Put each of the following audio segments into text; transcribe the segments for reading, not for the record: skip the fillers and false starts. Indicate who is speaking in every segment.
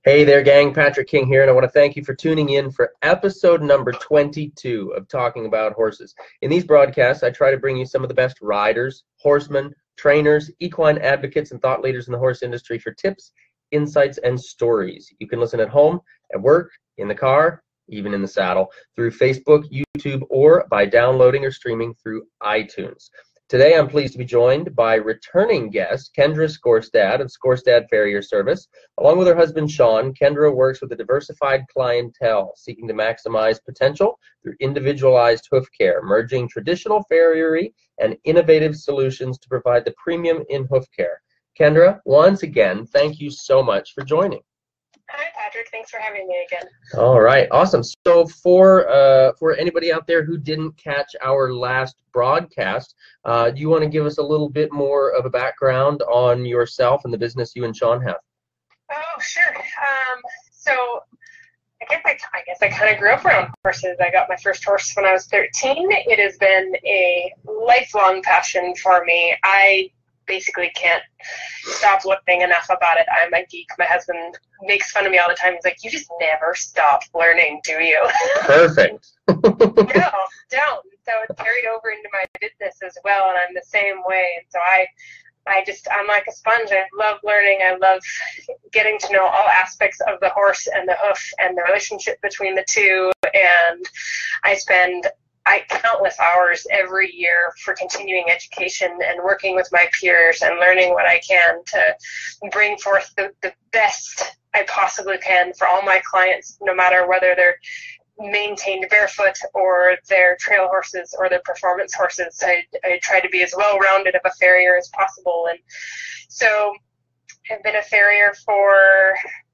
Speaker 1: Hey there, gang. Patrick King here, and I want to thank you for tuning in for episode number 22 of Talking About Horses. In these broadcasts, I try to bring you some of the best riders, horsemen, trainers, equine advocates, and thought leaders in the horse industry for tips, insights, and stories. You can listen at home, at work, in the car, even in the saddle, through Facebook, YouTube, or by downloading or streaming through iTunes. Today, I'm pleased to be joined by returning guest Kendra Skorstad of Skorstad Farrier Service. Along with her husband, Sean, Kendra works with a diversified clientele, seeking to maximize potential through individualized hoof care, merging traditional farriery and innovative solutions to provide the premium in hoof care. Kendra, once again, thank you so much for joining.
Speaker 2: Hi, Patrick. Thanks for having me again.
Speaker 1: All right, awesome. So for anybody out there who didn't catch our last broadcast, do you want to give us a little bit more of a background on yourself and the business you and Sean have?
Speaker 2: Oh, sure. So I guess I kind of grew up around horses. I got my first horse when I was 13. It has been a lifelong passion for me. I basically can't stop learning enough about it. I'm a geek. My husband makes fun of me all the time. He's like, you just never stop learning, do you?
Speaker 1: Perfect.
Speaker 2: No, don't. So it's carried over into my business as well, and I'm the same way. And so I'm like a sponge. I love learning. I love getting to know all aspects of the horse and the hoof and the relationship between the two. And I spend countless hours every year for continuing education and working with my peers and learning what I can to bring forth the best I possibly can for all my clients, no matter whether they're maintained barefoot or they're trail horses or they're performance horses. I try to be as well-rounded of a farrier as possible. And so I've been a farrier for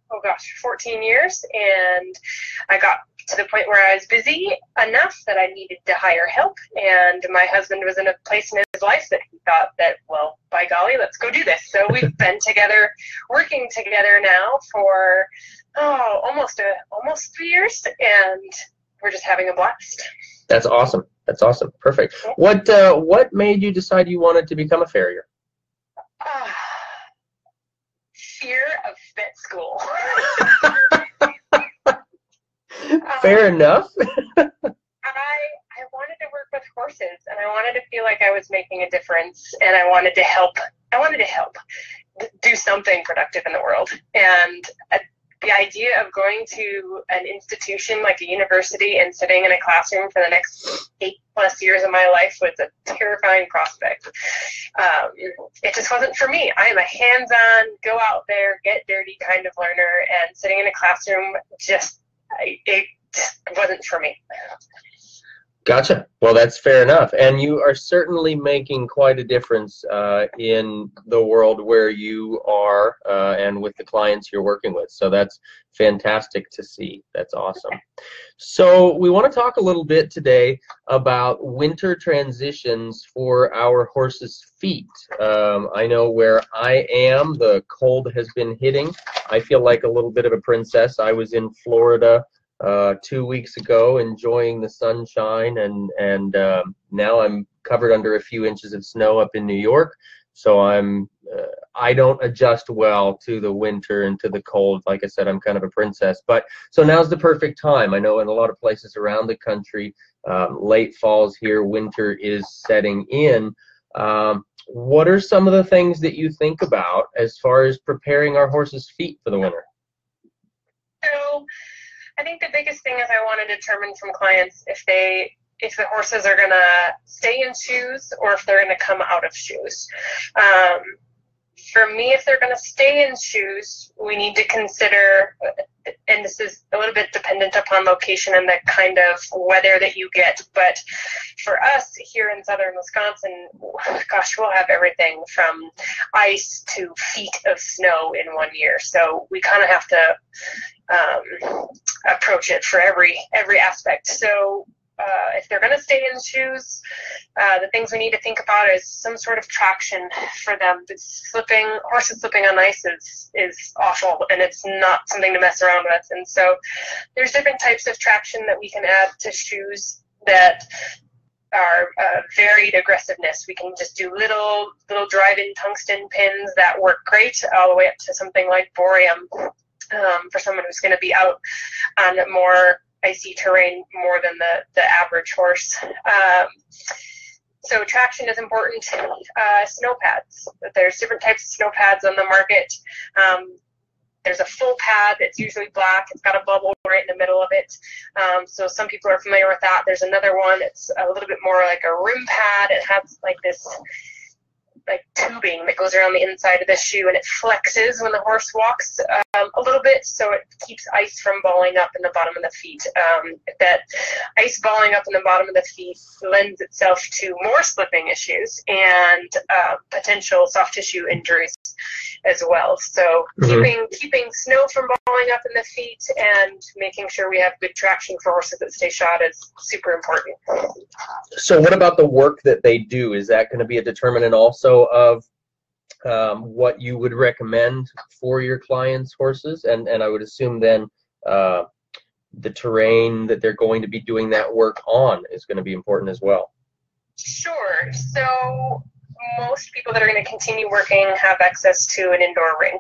Speaker 2: 14 years, and I got to the point where I was busy enough that I needed to hire help, and my husband was in a place in his life that he thought that, well, by golly, let's go do this. So we've been together, working together now for almost 3 years, and we're just having a blast.
Speaker 1: That's awesome. That's awesome. Perfect. What made you decide you wanted to become a farrier?
Speaker 2: Fear of vet school.
Speaker 1: Fair enough.
Speaker 2: I wanted to work with horses, and I wanted to feel like I was making a difference, and I wanted to help do something productive in the world. And the idea of going to an institution like a university and sitting in a classroom for the next 8+ years of my life was a terrifying prospect. It just wasn't for me. I am a hands-on, go out there, get dirty kind of learner, and sitting in a classroom it just wasn't for me.
Speaker 1: Gotcha. Well, that's fair enough. And you are certainly making quite a difference in the world where you are and with the clients you're working with. So that's fantastic to see. That's awesome. So we want to talk a little bit today about winter transitions for our horses' feet. I know where I am, the cold has been hitting. I feel like a little bit of a princess. I was in Florida 2 weeks ago, enjoying the sunshine, and now I'm covered under a few inches of snow up in New York. So I don't adjust well to the winter and to the cold. Like I said, I'm kind of a princess. But so now's the perfect time. I know in a lot of places around the country, late fall's here, winter is setting in. What are some of the things that you think about as far as preparing our horses' feet for the winter?
Speaker 2: So I think the biggest thing is I want to determine from clients if the horses are going to stay in shoes or if they're going to come out of shoes. For me, if they're going to stay in shoes, we need to consider, and this is a little bit dependent upon location and the kind of weather that you get, but for us here in southern Wisconsin, gosh, we'll have everything from ice to feet of snow in 1 year. So we kind of have to approach it for every aspect. So if they're going to stay in shoes, the things we need to think about is some sort of traction for them. Horses slipping on ice is awful, and it's not something to mess around with. And so there's different types of traction that we can add to shoes that are varied aggressiveness. We can just do little drive-in tungsten pins that work great, all the way up to something like Boreum. for someone who's going to be out on more icy terrain more than the average horse. So traction is important. Snow pads. There's different types of snow pads on the market. There's a full pad that's usually black. It's got a bubble right in the middle of it. So some people are familiar with that. There's another one. It's a little bit more like a rim pad. It has like this tubing that goes around the inside of the shoe, and it flexes when the horse walks a little bit, so it keeps ice from balling up in the bottom of the feet. That ice balling up in the bottom of the feet lends itself to more slipping issues and potential soft tissue injuries as well. So keeping snow from balling up in the feet and making sure we have good traction for horses that stay shod is super important.
Speaker 1: So what about the work that they do? Is that going to be a determinant also of what you would recommend for your clients' horses? And I would assume then the terrain that they're going to be doing that work on is going to be important as well. Sure.
Speaker 2: So most people that are going to continue working have access to an indoor ring.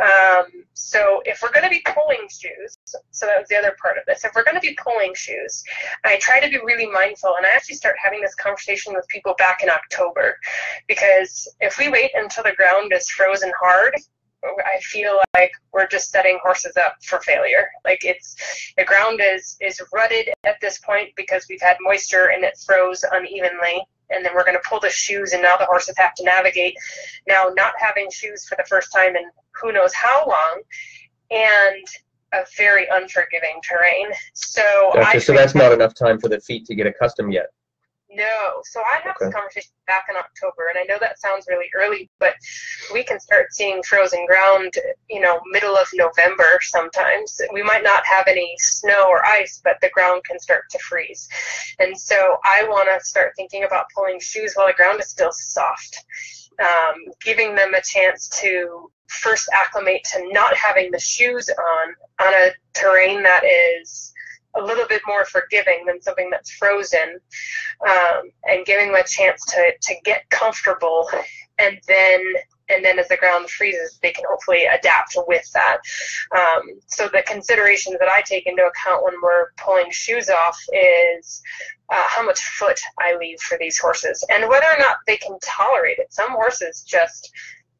Speaker 2: So if we're going to be pulling shoes, so that was the other part of this, if we're going to be pulling shoes, I try to be really mindful, and I actually start having this conversation with people back in October, because if we wait until the ground is frozen hard, I feel like we're just setting horses up for failure. Like the ground is rutted at this point because we've had moisture and it froze unevenly. And then we're going to pull the shoes, and now the horses have to navigate now not having shoes for the first time in who knows how long, and a very unforgiving terrain. So
Speaker 1: gotcha. So that's not enough time for the feet to get accustomed yet.
Speaker 2: No. So I had this conversation back in October, and I know that sounds really early, but we can start seeing frozen ground, middle of November sometimes. We might not have any snow or ice, but the ground can start to freeze. And so I want to start thinking about pulling shoes while the ground is still soft, giving them a chance to first acclimate to not having the shoes on a terrain that is a little bit more forgiving than something that's frozen, and giving them a chance to get comfortable, and then as the ground freezes, they can hopefully adapt with that. So the considerations that I take into account when we're pulling shoes off is how much foot I leave for these horses, and whether or not they can tolerate it. Some horses just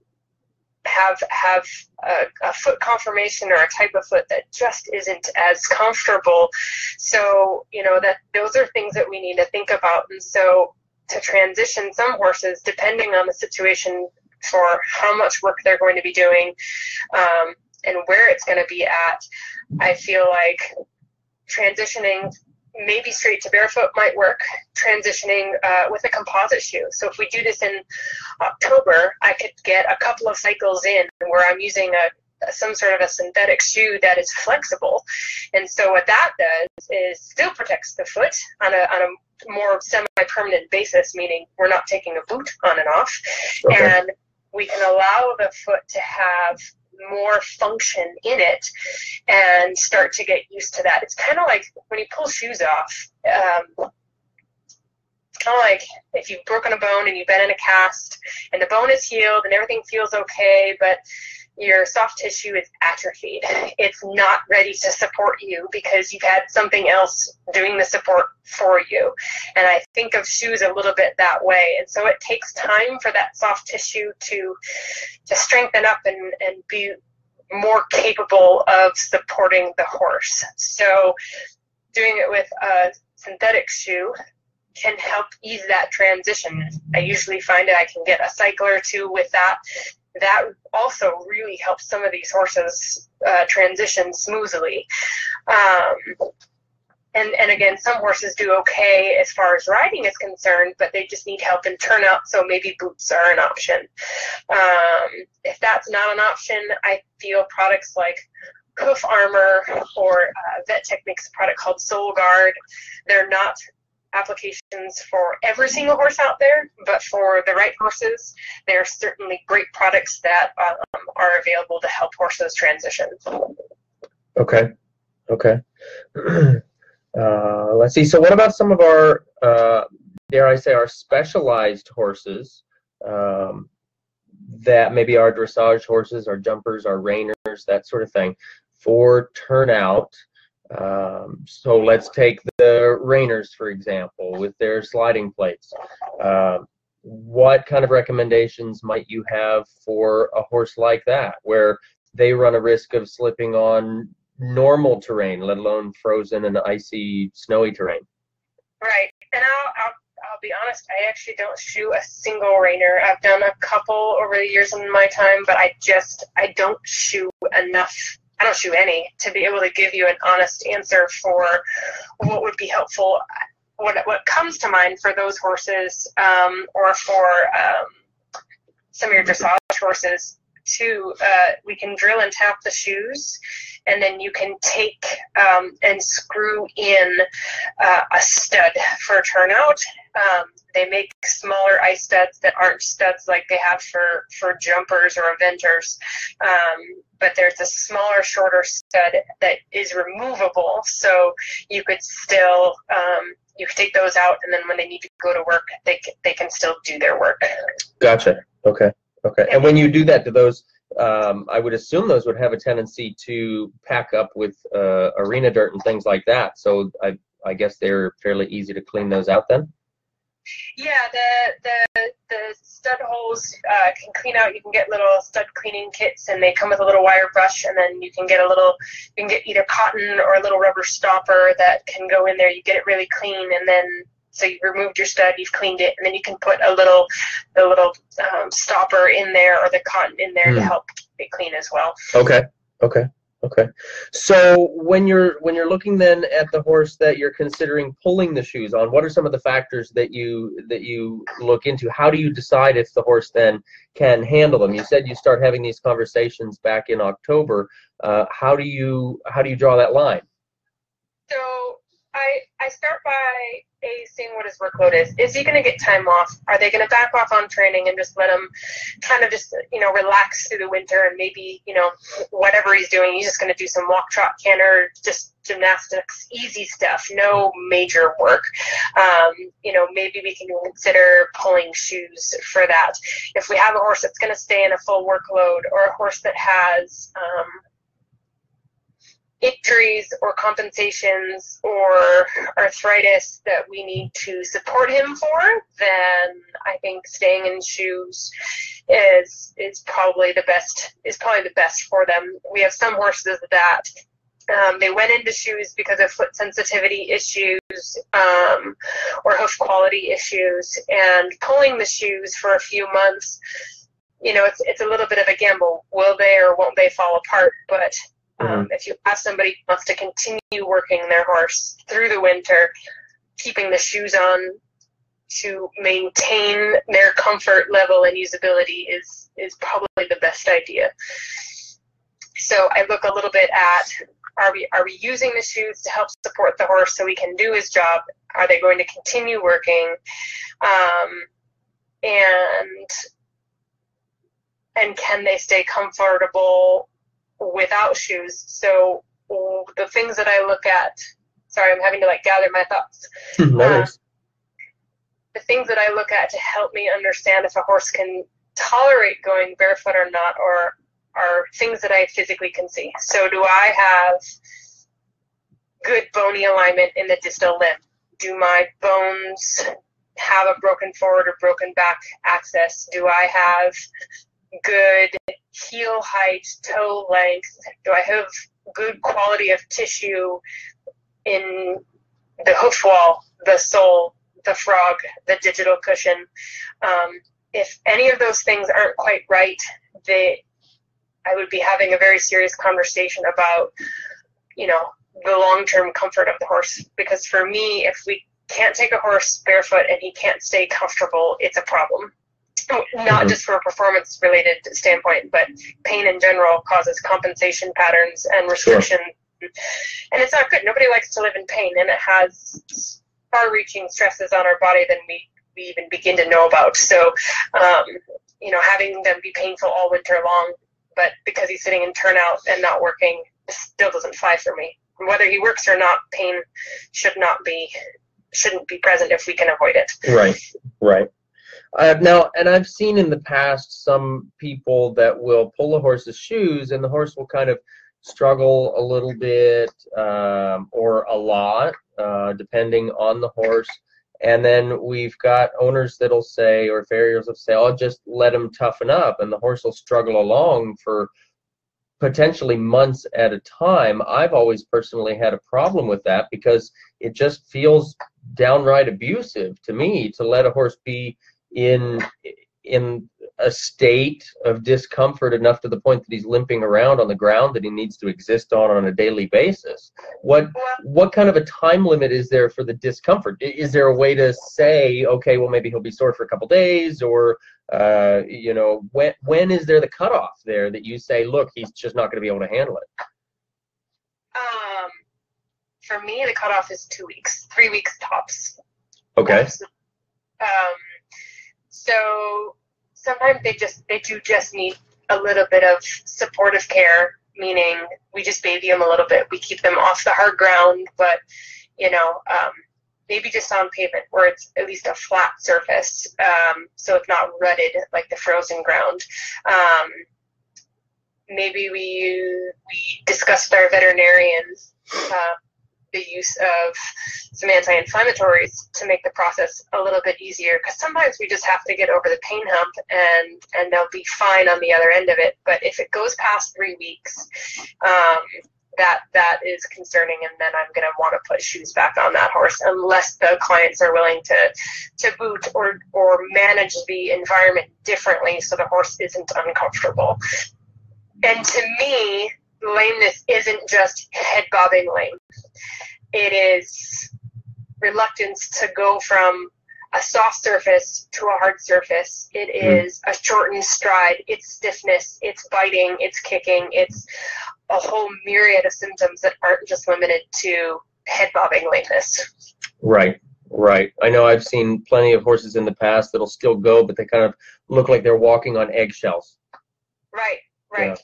Speaker 2: have a foot conformation or a type of foot that just isn't as comfortable. So, that those are things that we need to think about. And so to transition some horses, depending on the situation, for how much work they're going to be doing, and where it's going to be at, I feel like transitioning maybe straight to barefoot might work. Transitioning with a composite shoe. So if we do this in October, I could get a couple of cycles in where I'm using some sort of a synthetic shoe that is flexible. And so what that does is still protects the foot on a more semi-permanent basis, meaning we're not taking a boot on and off. Okay. And we can allow the foot to have more function in it and start to get used to that. It's kind of like when you pull shoes off, it's kind of like if you've broken a bone and you've been in a cast and the bone is healed and everything feels okay, but your soft tissue is atrophied. It's not ready to support you because you've had something else doing the support for you. And I think of shoes a little bit that way. And so it takes time for that soft tissue to strengthen up and be more capable of supporting the horse. So doing it with a synthetic shoe can help ease that transition. I usually find that I can get a cycle or two with that. That also really helps some of these horses transition smoothly. And again, some horses do okay as far as riding is concerned, but they just need help in turnout, so maybe boots are an option. If that's not an option, I feel products like Hoof Armor or Vet Techniques, a product called Soul Guard. They're not applications for every single horse out there, but for the right horses, there are certainly great products that are available to help horses transition. Okay.
Speaker 1: Let's see. So what about some of our, dare I say, our specialized horses that maybe are dressage horses, our jumpers, our reiners, that sort of thing. for turnout. So let's take the Rainers, for example, with their sliding plates. What kind of recommendations might you have for a horse like that, where they run a risk of slipping on normal terrain, let alone frozen and icy, snowy terrain?
Speaker 2: Right. And I'll be honest, I actually don't shoe a single Rainer. I've done a couple over the years in my time, but I don't shoe enough. I don't shoe any to be able to give you an honest answer for what would be helpful. What comes to mind for those horses, or for some of your dressage horses too, we can drill and tap the shoes, and then you can take and screw in a stud for turnout. They make smaller ice studs that aren't studs like they have for jumpers or eventers, but there's a smaller, shorter stud that is removable, so you could still you can take those out, and then when they need to go to work, they can still do their work.
Speaker 1: Gotcha. Okay. And when you do that, do those, I would assume those would have a tendency to pack up with arena dirt and things like that. So I guess they're fairly easy to clean those out then?
Speaker 2: Yeah, the stud holes can clean out. You can get little stud cleaning kits, and they come with a little wire brush, and then you can get either cotton or a little rubber stopper that can go in there. You get it really clean, and then so you've removed your stud, you've cleaned it, and then you can put the little stopper in there, or the cotton in there to help keep it clean as well. Okay.
Speaker 1: So when you're looking then at the horse that you're considering pulling the shoes on, what are some of the factors that you look into? How do you decide if the horse then can handle them? You said you start having these conversations back in October. How do you draw that line?
Speaker 2: So I start by seeing what his workload is. Is he going to get time off? Are they going to back off on training and just let him kind of just, relax through the winter, and maybe, whatever he's doing, he's just going to do some walk, trot, canter, just gymnastics, easy stuff, no major work. Maybe we can consider pulling shoes for that. If we have a horse that's going to stay in a full workload, or a horse that has injuries or compensations or arthritis that we need to support him for, then I think staying in shoes is probably the best for them. We have some horses that they went into shoes because of foot sensitivity issues or hoof quality issues, and pulling the shoes for a few months, it's a little bit of a gamble. Will they or won't they fall apart? But if you have somebody who wants to continue working their horse through the winter, keeping the shoes on to maintain their comfort level and usability is probably the best idea. So I look a little bit at, are we using the shoes to help support the horse so he can do his job? Are they going to continue working? And can they stay comfortable without shoes? So the things that I look at, sorry, I'm having to gather my thoughts.
Speaker 1: Nice.
Speaker 2: The things that I look at to help me understand if a horse can tolerate going barefoot or not, or are things that I physically can see. So do I have good bony alignment in the distal limb? Do my bones have a broken forward or broken back access? Do I have good heel height, toe length? Do I have good quality of tissue in the hoof wall, the sole, the frog, the digital cushion? If any of those things aren't quite right, I would be having a very serious conversation about, the long-term comfort of the horse. Because for me, if we can't take a horse barefoot and he can't stay comfortable, it's a problem. Not just from a performance-related standpoint, but pain in general causes compensation patterns and restriction. And it's not good. Nobody likes to live in pain, and it has far-reaching stresses on our body than we even begin to know about. So, having them be painful all winter long, but because he's sitting in turnout and not working, still doesn't fly for me. Whether he works or not, pain shouldn't be present if we can avoid it.
Speaker 1: Right. Now, and I've seen in the past some people that will pull a horse's shoes, and the horse will kind of struggle a little bit or a lot, depending on the horse. And then we've got owners that'll say, or farriers will say, "I'll just let him toughen up," and the horse will struggle along for potentially months at a time. I've always personally had a problem with that because it just feels downright abusive to me to let a horse be in a state of discomfort enough to the point that he's limping around on the ground that he needs to exist on a daily basis. What kind of a time limit is there for the discomfort? Is there a way to say, okay, well, maybe he'll be sore for a couple days, or you know, when is there the cutoff there that you say, look, he's just not going to be able to handle it?
Speaker 2: For me, the cutoff is 2 weeks, 3 weeks tops.
Speaker 1: Okay.
Speaker 2: So sometimes they do just need a little bit of supportive care, meaning we just baby them a little bit. We keep them off the hard ground, but, you know, maybe just on pavement where it's at least a flat surface, so it's not rutted like the frozen ground. Maybe we discussed with our veterinarians the use of some anti-inflammatories to make the process a little bit easier, because sometimes we just have to get over the pain hump and they'll be fine on the other end of it. But if it goes past 3 weeks, that is concerning, and then I'm going to want to put shoes back on that horse unless the clients are willing to boot or manage the environment differently so the horse isn't uncomfortable. And to me, lameness isn't just head bobbing lame. It is reluctance to go from a soft surface to a hard surface. It is a shortened stride. It's stiffness. It's biting. It's kicking. It's a whole myriad of symptoms that aren't just limited to head bobbing lameness.
Speaker 1: Right. I know I've seen plenty of horses in the past that'll still go, but they kind of look like they're walking on eggshells.
Speaker 2: Right.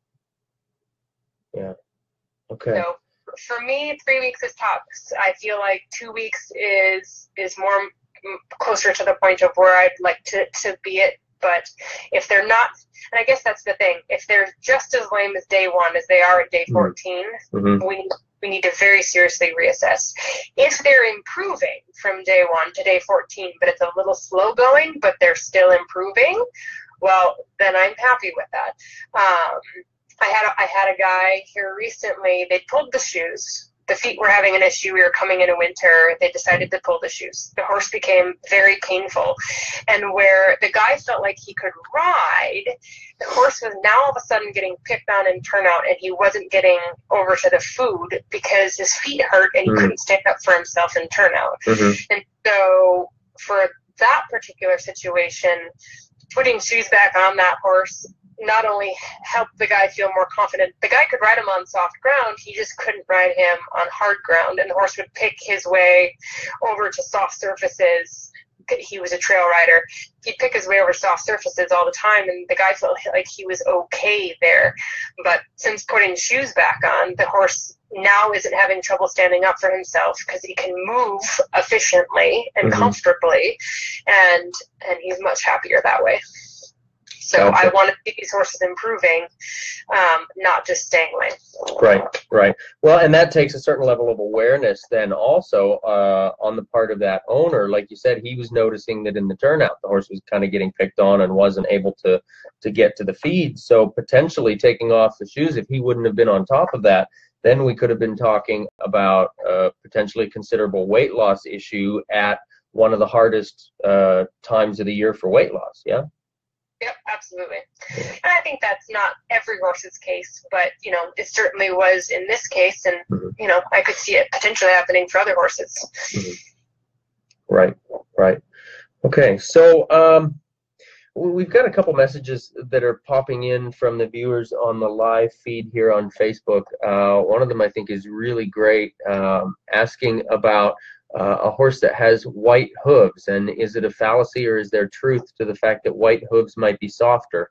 Speaker 1: Yeah. Okay.
Speaker 2: So for me, 3 weeks is tops. I feel like 2 weeks is more closer to the point of where I'd like to be it. But if they're not, and I guess that's the thing, if they're just as lame as day one as they are at day 14, we need to very seriously reassess. If they're improving from day 1 to day 14, but it's a little slow going, but they're still improving, well, then I'm happy with that. I had a guy here recently. They pulled the shoes. The feet were having an issue. We were coming into winter. They decided to pull the shoes. The horse became very painful. And where the guy felt like he could ride, the horse was now all of a sudden getting picked on in turnout, and he wasn't getting over to the food because his feet hurt and he couldn't stand up for himself in turnout. And so for that particular situation, putting shoes back on that horse not only helped the guy feel more confident. The guy could ride him on soft ground, he just couldn't ride him on hard ground, and the horse would pick his way over to soft surfaces. He was a trail rider. He'd pick his way over soft surfaces all the time, and the guy felt like he was okay there. But since putting shoes back on, the horse now isn't having trouble standing up for himself because he can move efficiently and comfortably, and he's much happier that way. So I want to see these horses improving, not just staying lame.
Speaker 1: Right. Well, and that takes a certain level of awareness then also on the part of that owner. Like you said, he was noticing that in the turnout, the horse was kind of getting picked on and wasn't able to get to the feed. So potentially taking off the shoes, if he wouldn't have been on top of that, then we could have been talking about potentially considerable weight loss issue at one of the hardest times of the year for weight loss. Yeah.
Speaker 2: Yep, absolutely. And I think that's not every horse's case, but, you know, it certainly was in this case, and, you know, I could see it potentially happening for other horses.
Speaker 1: Right. Okay, so we've got a couple messages that are popping in from the viewers on the live feed here on Facebook. One of them I think is really great, asking about a horse that has white hooves, and is it a fallacy or is there truth to the fact that white hooves might be softer?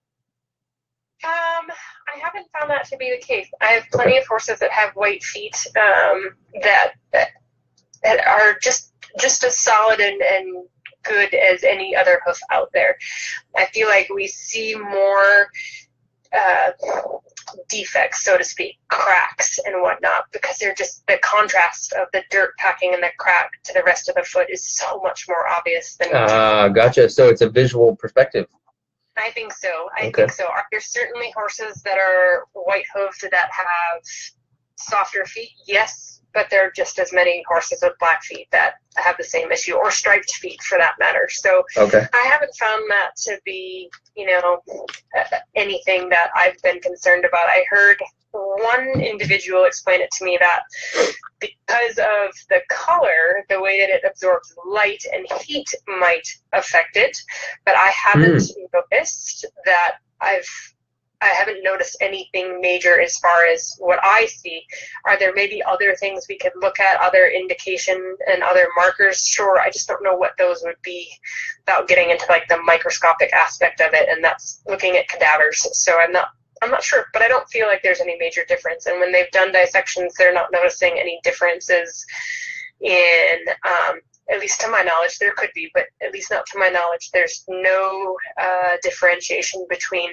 Speaker 2: I haven't found that to be the case. I have plenty of horses that have white feet that are just as solid and good as any other hoof out there. I feel like we see more defects, so to speak, cracks and whatnot, because they're just, the contrast of the dirt packing and the crack to the rest of the foot is so much more obvious than.
Speaker 1: Gotcha. So it's a visual perspective.
Speaker 2: I think so. I think so. There's certainly horses that are white hoofed that have softer feet, yes, but there are just as many horses with black feet that have the same issue, or striped feet for that matter. So I haven't found that to be, anything that I've been concerned about. I heard one individual explain it to me that because of the color, the way that it absorbs light and heat might affect it, but I haven't noticed that. I haven't noticed anything major as far as what I see. Are there maybe other things we could look at, other indication and other markers? Sure, I just don't know what those would be without getting into like the microscopic aspect of it, and that's looking at cadavers. So I'm not sure, but I don't feel like there's any major difference. And when they've done dissections, they're not noticing any differences in, at least to my knowledge. There could be, but at least not to my knowledge. There's no differentiation between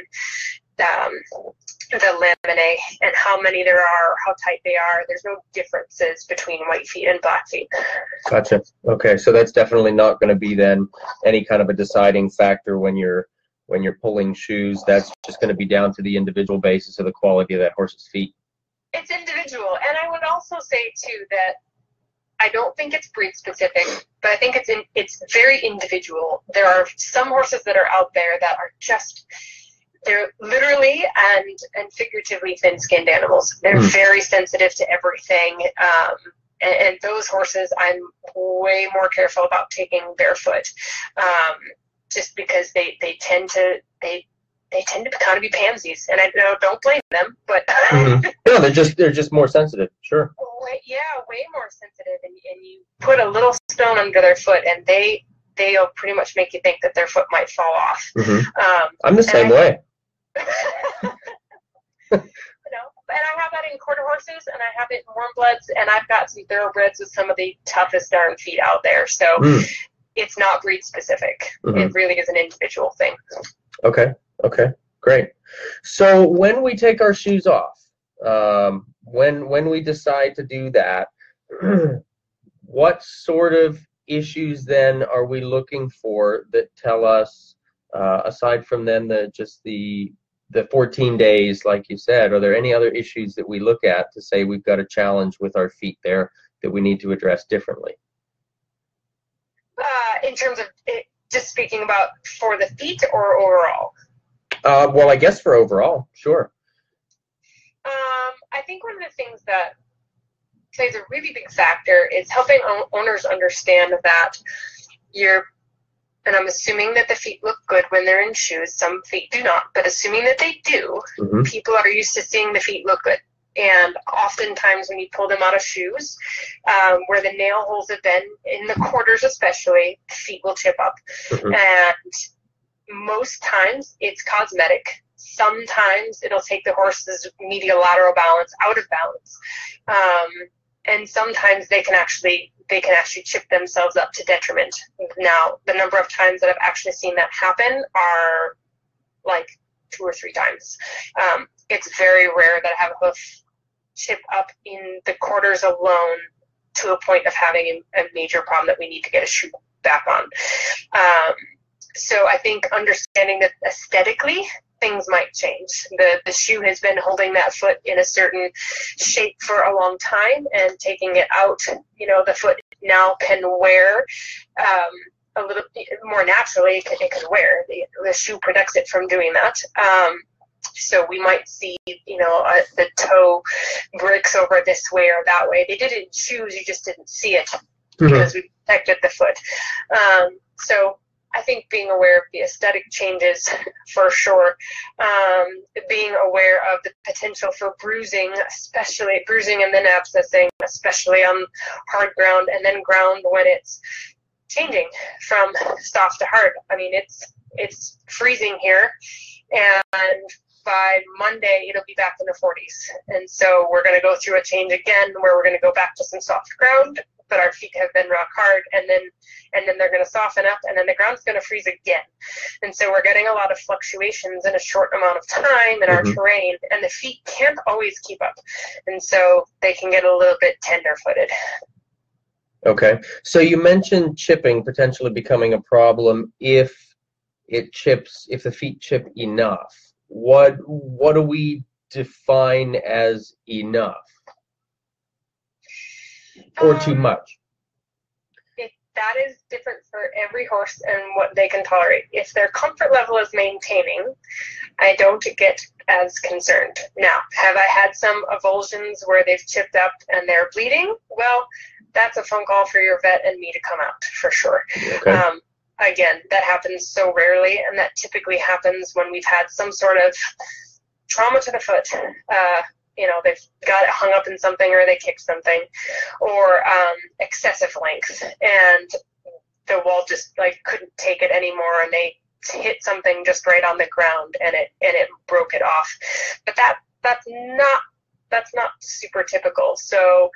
Speaker 2: the laminae and how many there are, how tight they are. There's no differences between white feet and black feet.
Speaker 1: Gotcha. Okay, so that's definitely not going to be then any kind of a deciding factor when you're pulling shoes. That's just going to be down to the individual basis of the quality of that horse's feet.
Speaker 2: It's individual, and I would also say too that I don't think it's breed specific, but I think it's very individual. There are some horses that are out there that are just, they're literally and figuratively thin-skinned animals. They're very sensitive to everything, and those horses I'm way more careful about taking barefoot, just because they tend to kind of be pansies, and I don't blame them, but
Speaker 1: no, they're just more sensitive. Sure.
Speaker 2: Way more sensitive, and you put a little stone under their foot, and they'll pretty much make you think that their foot might fall off.
Speaker 1: I'm the same way.
Speaker 2: And I have that in quarter horses, and I have it in warm bloods, and I've got some thoroughbreds with some of the toughest darn feet out there. So it's not breed specific. It really is an individual thing. Okay,
Speaker 1: great. So when we take our shoes off, when we decide to do that, what sort of issues then are we looking for that tell us, aside from then the 14 days, like you said, are there any other issues that we look at to say we've got a challenge with our feet there that we need to address differently?
Speaker 2: In terms of it, just speaking about for the feet or overall?
Speaker 1: Well, I guess for overall, sure.
Speaker 2: I think one of the things that plays a really big factor is helping owners understand that and I'm assuming that the feet look good when they're in shoes. Some feet do not, but assuming that they do, people are used to seeing the feet look good. And oftentimes when you pull them out of shoes, where the nail holes have been, in the quarters especially, feet will chip up. And most times it's cosmetic. Sometimes it'll take the horse's medial-lateral balance out of balance. And sometimes they can actually chip themselves up to detriment. Now, the number of times that I've actually seen that happen are like 2 or 3 times. It's very rare that I have a hoof chip up in the quarters alone to a point of having a major problem that we need to get a shoe back on. So I think understanding that aesthetically, things might change. The shoe has been holding that foot in a certain shape for a long time, and taking it out, the foot now can wear a little more naturally. It can wear. The shoe protects it from doing that. So we might see, the toe bricks over this way or that way. They did it in shoes, you just didn't see it because we protected the foot. So I think being aware of the aesthetic changes for sure, being aware of the potential for bruising, especially bruising and then abscessing, especially on hard ground, and then ground when it's changing from soft to hard. I mean, it's freezing here, and by Monday it'll be back in the 40s, and so we're going to go through a change again where we're going to go back to some soft ground but our feet have been rock hard, and then they're going to soften up, and then the ground's going to freeze again. And so we're getting a lot of fluctuations in a short amount of time in our terrain, and the feet can't always keep up. And so they can get a little bit tender-footed.
Speaker 1: Okay. So you mentioned chipping potentially becoming a problem if it chips, if the feet chip enough. What do we define as enough? Or too much?
Speaker 2: That is different for every horse and what they can tolerate. If their comfort level is maintaining, I don't get as concerned. Now, have I had some avulsions where they've chipped up and they're bleeding? Well, that's a phone call for your vet and me to come out, for sure.
Speaker 1: Okay.
Speaker 2: Again, that happens so rarely, and that typically happens when we've had some sort of trauma to the foot. They've got it hung up in something, or they kicked something, or excessive length, and the wall just couldn't take it anymore, and they hit something just right on the ground, and it broke it off. But that's not super typical. So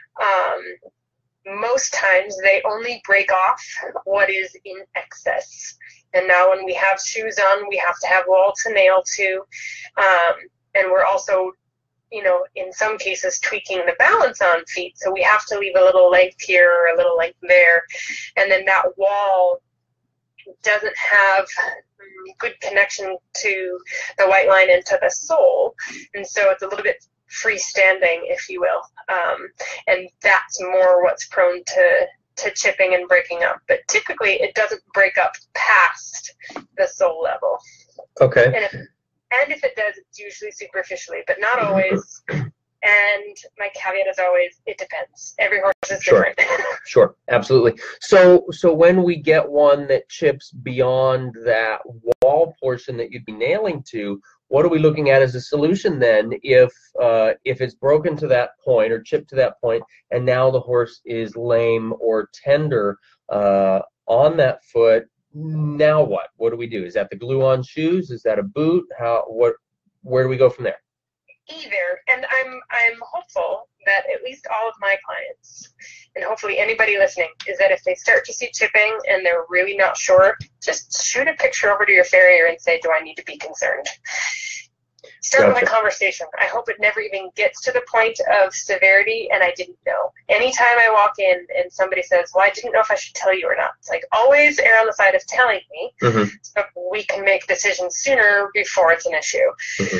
Speaker 2: most times they only break off what is in excess. And now when we have shoes on, we have to have wall to nail to, and we're also in some cases tweaking the balance on feet. So we have to leave a little length here or a little length there. And then that wall doesn't have good connection to the white line and to the sole. And so it's a little bit freestanding, if you will. And that's more what's prone to chipping and breaking up. But typically it doesn't break up past the sole level.
Speaker 1: Okay.
Speaker 2: And if it does, it's usually superficially, but not always. And my caveat is always, it depends. Every horse is different.
Speaker 1: Sure, absolutely. So when we get one that chips beyond that wall portion that you'd be nailing to, what are we looking at as a solution then if it's broken to that point or chipped to that point, and now the horse is lame or tender on that foot? Now what? What do we do? Is that the glue-on shoes? Is that a boot? Where do we go from there?
Speaker 2: Either. And I'm hopeful that at least all of my clients, and hopefully anybody listening, is that if they start to see chipping and they're really not sure, just shoot a picture over to your farrier and say, do I need to be concerned? Start with a conversation. I hope it never even gets to the point of severity and I didn't know. Anytime I walk in and somebody says, well, I didn't know if I should tell you or not. It's like, always err on the side of telling me so we can make decisions sooner before it's an issue.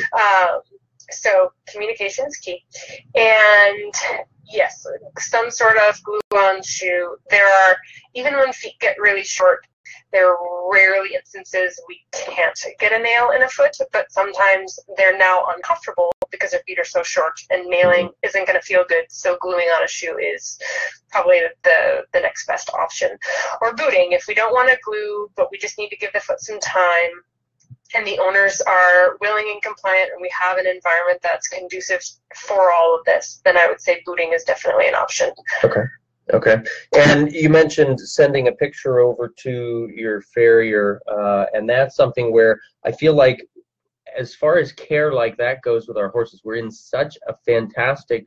Speaker 2: So communication is key. And yes, some sort of glue-on shoe. There are, even when feet get really short, there are rarely instances we can't get a nail in a foot, but sometimes they're now uncomfortable because their feet are so short and nailing isn't going to feel good, so gluing on a shoe is probably the next best option. Or booting, if we don't want to glue, but we just need to give the foot some time, and the owners are willing and compliant, and we have an environment that's conducive for all of this, then I would say booting is definitely an option.
Speaker 1: Okay. And you mentioned sending a picture over to your farrier, and that's something where I feel like as far as care like that goes with our horses, we're in such a fantastic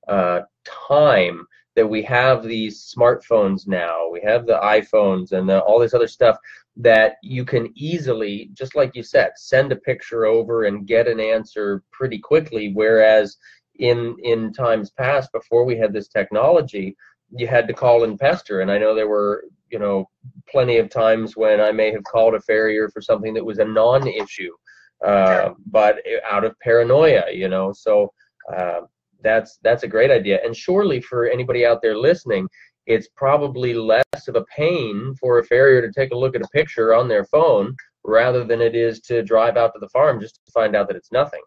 Speaker 1: time that we have these smartphones now. We have the iPhones and all this other stuff that you can easily, just like you said, send a picture over and get an answer pretty quickly, whereas in times past, before we had this technology, you had to call and pester. And I know there were, plenty of times when I may have called a farrier for something that was a non-issue, but out of paranoia, so that's a great idea. And surely for anybody out there listening, it's probably less of a pain for a farrier to take a look at a picture on their phone rather than it is to drive out to the farm just to find out that it's nothing.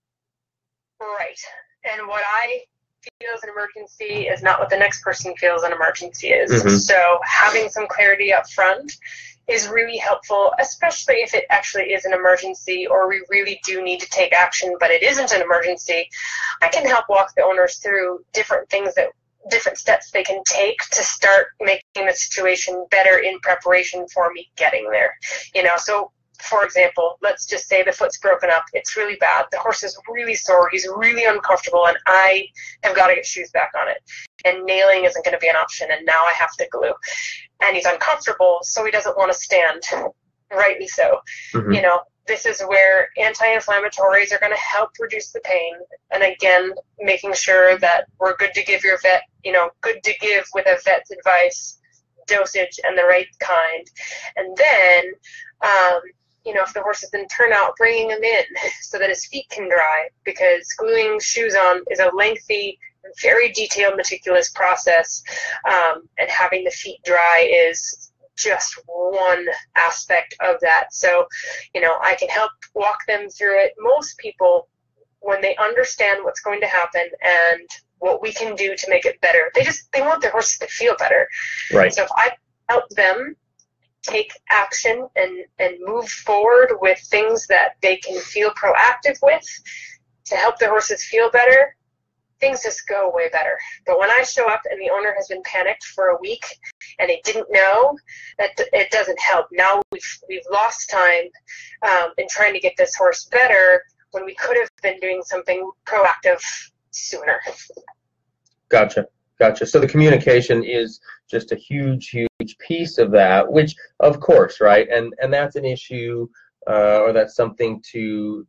Speaker 2: Right. And what I feel as an emergency is not what the next person feels an emergency is. So having some clarity up front is really helpful, especially if it actually is an emergency or we really do need to take action, but it isn't an emergency. I can help walk the owners through different steps they can take to start making the situation better in preparation for me getting there. So for example, let's just say the foot's broken up. It's really bad. The horse is really sore. He's really uncomfortable, and I have got to get shoes back on it. And nailing isn't going to be an option, and now I have to glue. And he's uncomfortable, so he doesn't want to stand. Rightly so.
Speaker 1: Mm-hmm.
Speaker 2: You know, this is where anti-inflammatories are going to help reduce the pain. And again, making sure that we're good to give your vet, you know, good to give with a vet's advice, dosage, and the right kind. And then, you know, if the horse is in turnout, bringing him in so that his feet can dry, because gluing shoes on is a lengthy, very detailed, meticulous process. And having the feet dry is just one aspect of that. So, you know, I can help walk them through it. Most people, when they understand what's going to happen and what we can do to make it better, they want their horses to feel better.
Speaker 1: Right.
Speaker 2: So if I help them take action and move forward with things that they can feel proactive with to help their horses feel better, things just go way better. But when I show up and the owner has been panicked for a week and they didn't know, that it doesn't help. Now we've lost time in trying to get this horse better when we could have been doing something proactive sooner.
Speaker 1: Gotcha. So the communication is just a huge piece of that, which of course, right? And that's an issue, or that's something to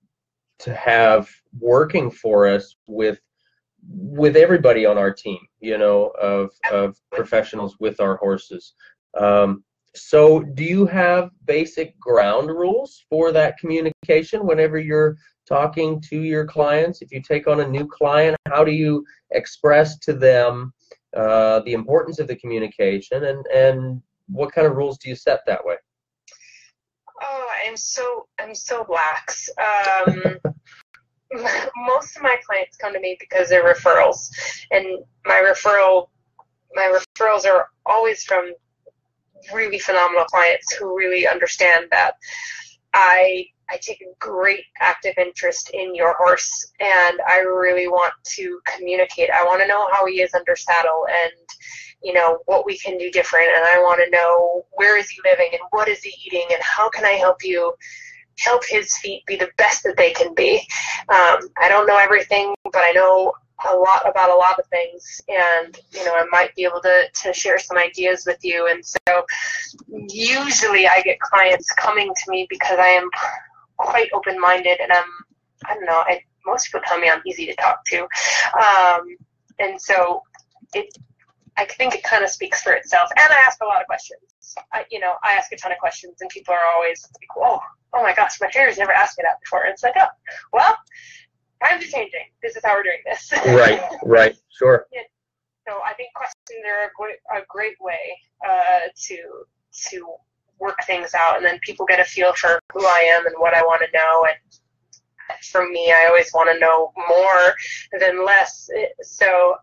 Speaker 1: have working for us with everybody on our team, you know, of professionals with our horses. So do you have basic ground rules for that communication whenever you're talking to your clients? If you take on a new client, how do you express to them the importance of the communication, and what kind of rules do you set that way?
Speaker 2: Oh, I'm so lax. Most of my clients come to me because they're referrals, and my referrals are always from really phenomenal clients who really understand that I take a great active interest in your horse, and I really want to communicate. I want to know how he is under saddle, and you know what we can do different, and I want to know where is he living and what is he eating, and how can I help his feet be the best that they can be. I don't know everything, but I know a lot about a lot of things, and you know I might be able to share some ideas with you. And so usually I get clients coming to me because I am quite open-minded, and most people tell me I'm easy to talk to, and so I think it kind of speaks for itself. And I ask a lot of questions. I ask a ton of questions, and people are always like, "Whoa, oh my gosh, my trainers never asked me that before." And it's like, oh, well, times are changing. This is how we're doing this.
Speaker 1: Right, sure.
Speaker 2: Yeah. So I think questions are a great way to work things out, and then people get a feel for who I am and what I want to know. And for me, I always want to know more than less. So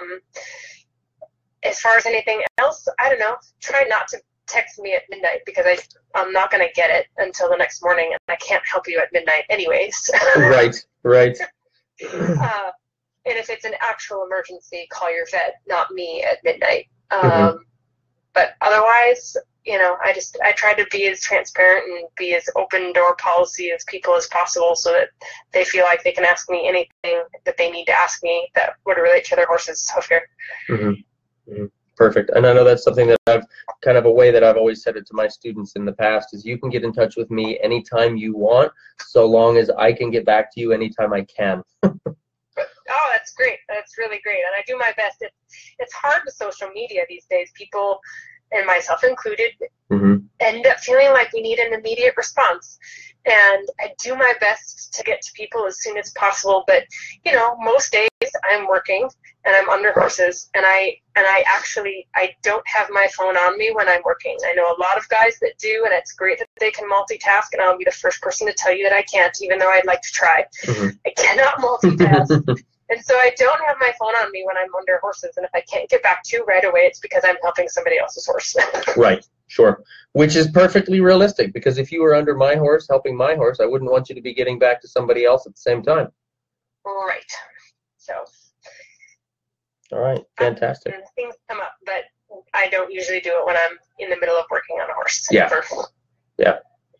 Speaker 2: as far as anything else, I don't know. Try not to text me at midnight, because I'm not going to get it until the next morning, and I can't help you at midnight anyways. Right. And if it's an actual emergency, call your vet, not me at midnight. But otherwise, you know, I try to be as transparent and be as open door policy as people as possible, so that they feel like they can ask me anything that they need to ask me that would relate to their horse's hoof care.
Speaker 1: Perfect. And I know that's something that I've kind of a way that I've always said it to my students in the past is you can get in touch with me anytime you want, so long as I can get back to you anytime I can.
Speaker 2: Oh, that's great. That's really great. And I do my best. It's hard with social media these days. People, and myself included, end up feeling like we need an immediate response. And I do my best to get to people as soon as possible. But, you know, most days I'm working and I'm under horses, and I don't have my phone on me when I'm working. I know a lot of guys that do, and it's great that they can multitask, and I'll be the first person to tell you that I can't, even though I'd like to try. I cannot multitask. And so I don't have my phone on me when I'm under horses, and if I can't get back to you right away, it's because I'm helping somebody else's horse.
Speaker 1: Right, sure. Which is perfectly realistic, because if you were under my horse, helping my horse, I wouldn't want you to be getting back to somebody else at the same time.
Speaker 2: Right. So.
Speaker 1: All right, fantastic.
Speaker 2: Things come up, but I don't usually do it when I'm in the middle of working on a horse.
Speaker 1: Yeah.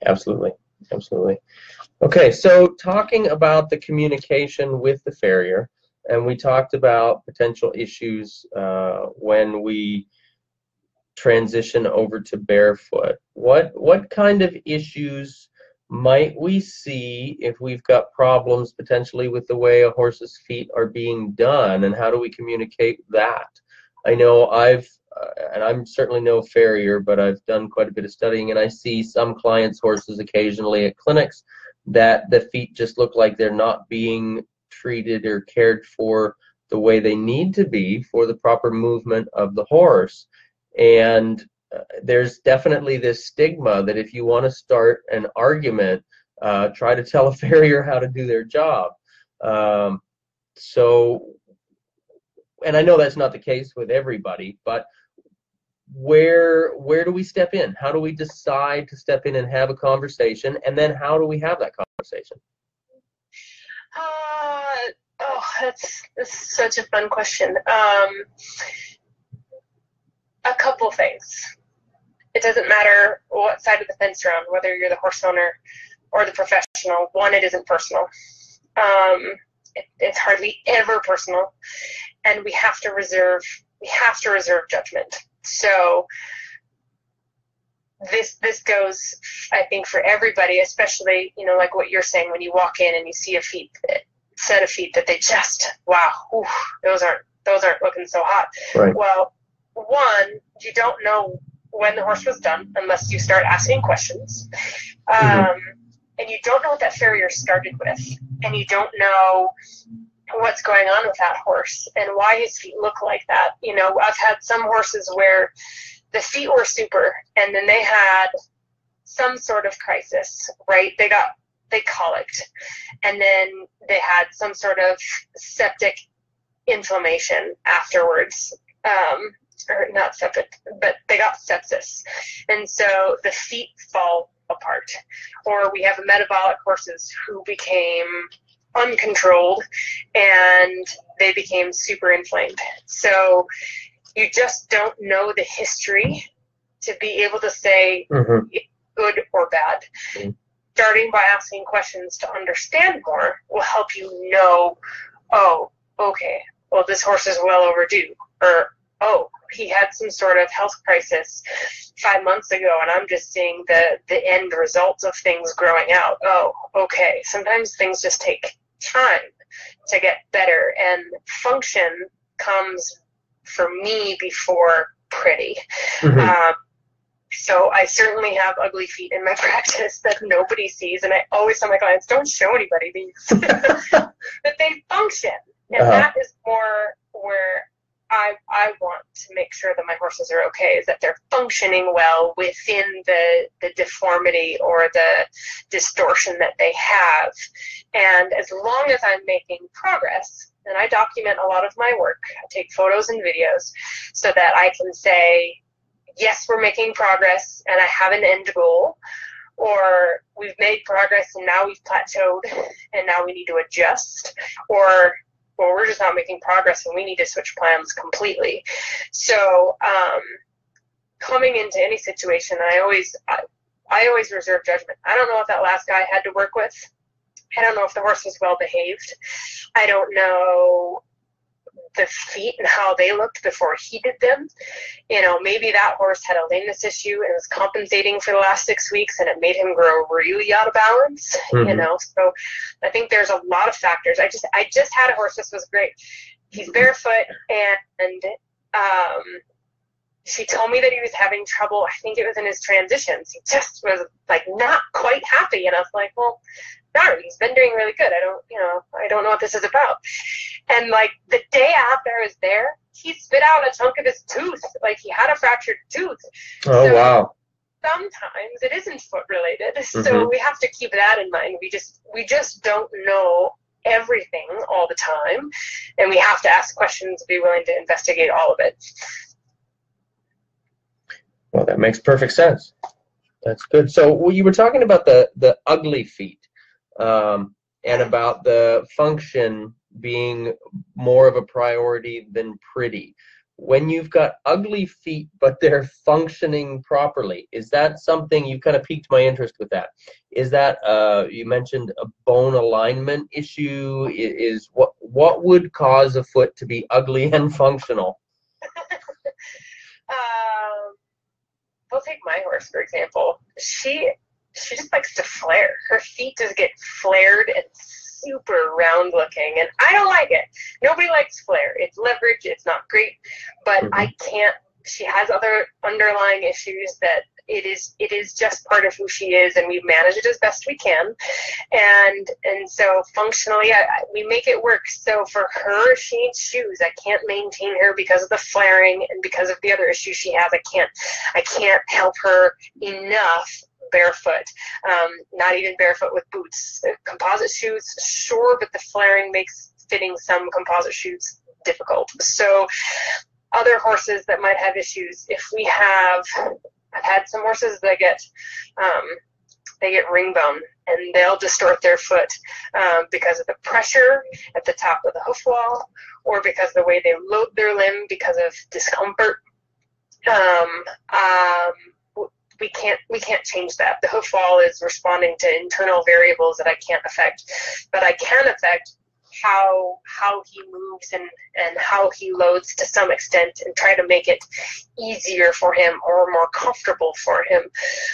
Speaker 1: Absolutely. Absolutely. Okay, so talking about the communication with the farrier, and we talked about potential issues when we transition over to barefoot. What kind of issues might we see if we've got problems potentially with the way a horse's feet are being done, and how do we communicate that? I know and I'm certainly no farrier, but I've done quite a bit of studying, and I see some clients' horses occasionally at clinics that the feet just look like they're not being treated or cared for the way they need to be for the proper movement of the horse. And there's definitely this stigma that if you want to start an argument, try to tell a farrier how to do their job. And I know that's not the case with everybody, but where do we step in? How do we decide to step in and have a conversation? And then how do we have that conversation?
Speaker 2: That's such a fun question. A couple things. It doesn't matter what side of the fence you're on, whether you're the horse owner or the professional. One, it isn't personal. It's hardly ever personal, and we have to reserve judgment. So this goes, I think, for everybody, especially, like what you're saying, when you walk in and you see a set of feet that they just, wow, oof, those aren't looking so hot.
Speaker 1: Right.
Speaker 2: Well, one, you don't know when the horse was done unless you start asking questions. And you don't know what that farrier started with, and you don't know what's going on with that horse and why his feet look like that. I've had some horses where the feet were super, and then they had some sort of crisis, right? They colicked, and then they had some sort of septic inflammation afterwards. Or not septic, but they got sepsis. And so the feet fall apart. Or we have metabolic horses who became uncontrolled and they became super inflamed. So you just don't know the history to be able to say good or bad. Starting by asking questions to understand more will help you know, oh, okay, well, this horse is well overdue. Or, oh, he had some sort of health crisis 5 months ago, and I'm just seeing the end results of things growing out. Oh, okay. Sometimes things just take time to get better, and function comes, for me, before pretty. So I certainly have ugly feet in my practice that nobody sees, and I always tell my clients, don't show anybody these. But they function, and that is more where I want to make sure that my horses are okay, is that they're functioning well within the deformity or the distortion that they have. And as long as I'm making progress, and I document a lot of my work, I take photos and videos so that I can say, yes, we're making progress and I have an end goal, or we've made progress and now we've plateaued and now we need to adjust, or well, we're just not making progress and we need to switch plans completely. So coming into any situation, I always reserve judgment. I don't know if that last guy had to work with. I don't know if the horse was well behaved. I don't know the feet and how they looked before he did them. Maybe that horse had a lameness issue and was compensating for the last 6 weeks, and it made him grow really out of balance. So I think there's a lot of factors. I just had a horse. This was great. He's barefoot, and she told me that he was having trouble. I think it was in his transitions. He just was like not quite happy, and I was like, well, darn, he's been doing really good. I don't know what this is about. And like the day after I was there, he spit out a chunk of his tooth. Like he had a fractured tooth.
Speaker 1: Oh, so wow.
Speaker 2: Sometimes it isn't foot related. So we have to keep that in mind. We just don't know everything all the time. And we have to ask questions, be willing to investigate all of it.
Speaker 1: Well, that makes perfect sense. That's good. So you were talking about the ugly feet. And about the function being more of a priority than pretty. when you've got ugly feet but they're functioning properly, is that something, you kind of piqued my interest with that? Is that you mentioned a bone alignment issue? Is what would cause a foot to be ugly and functional?
Speaker 2: We'll take my horse for example. She just likes to flare. Her feet just get flared and super round looking, and I don't like it. Nobody likes flare. It's leverage. It's not great, but I can't. She has other underlying issues that it is just part of who she is, and we manage it as best we can. And so functionally, we make it work. So for her, she needs shoes. I can't maintain her because of the flaring and because of the other issues she has. I can't help her enough barefoot, not even barefoot with boots. Composite shoes, sure, but the flaring makes fitting some composite shoes difficult. So other horses that might have issues, I've had some horses that get ring bone, and they'll distort their foot because of the pressure at the top of the hoof wall, or because of the way they load their limb because of discomfort. We can't change that. The hoof wall is responding to internal variables that I can't affect, but I can affect how he moves and how he loads to some extent, and try to make it easier for him or more comfortable for him.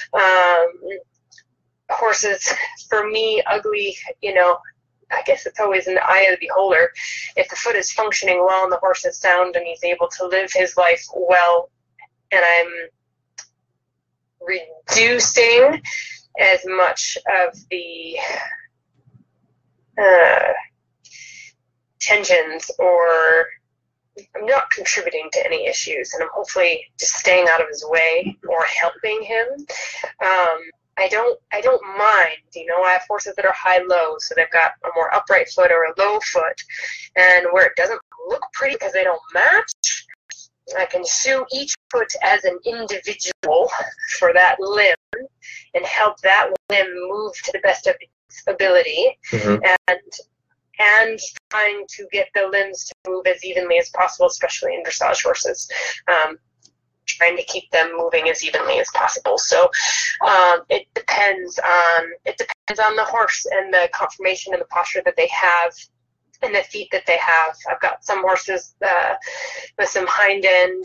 Speaker 2: Horses, for me, ugly, I guess it's always in the eye of the beholder. If the foot is functioning well and the horse is sound and he's able to live his life well, and I'm reducing as much of the tensions, or I'm not contributing to any issues, and I'm hopefully just staying out of his way or helping him. I don't mind, I have horses that are high-low, so they've got a more upright foot or a low foot, and where it doesn't look pretty because they don't match, I can shoe each foot as an individual for that limb and help that limb move to the best of its ability, and trying to get the limbs to move as evenly as possible, especially in dressage horses. Trying to keep them moving as evenly as possible. So it depends on the horse and the conformation and the posture that they have and the feet that they have. I've got some horses with some hind end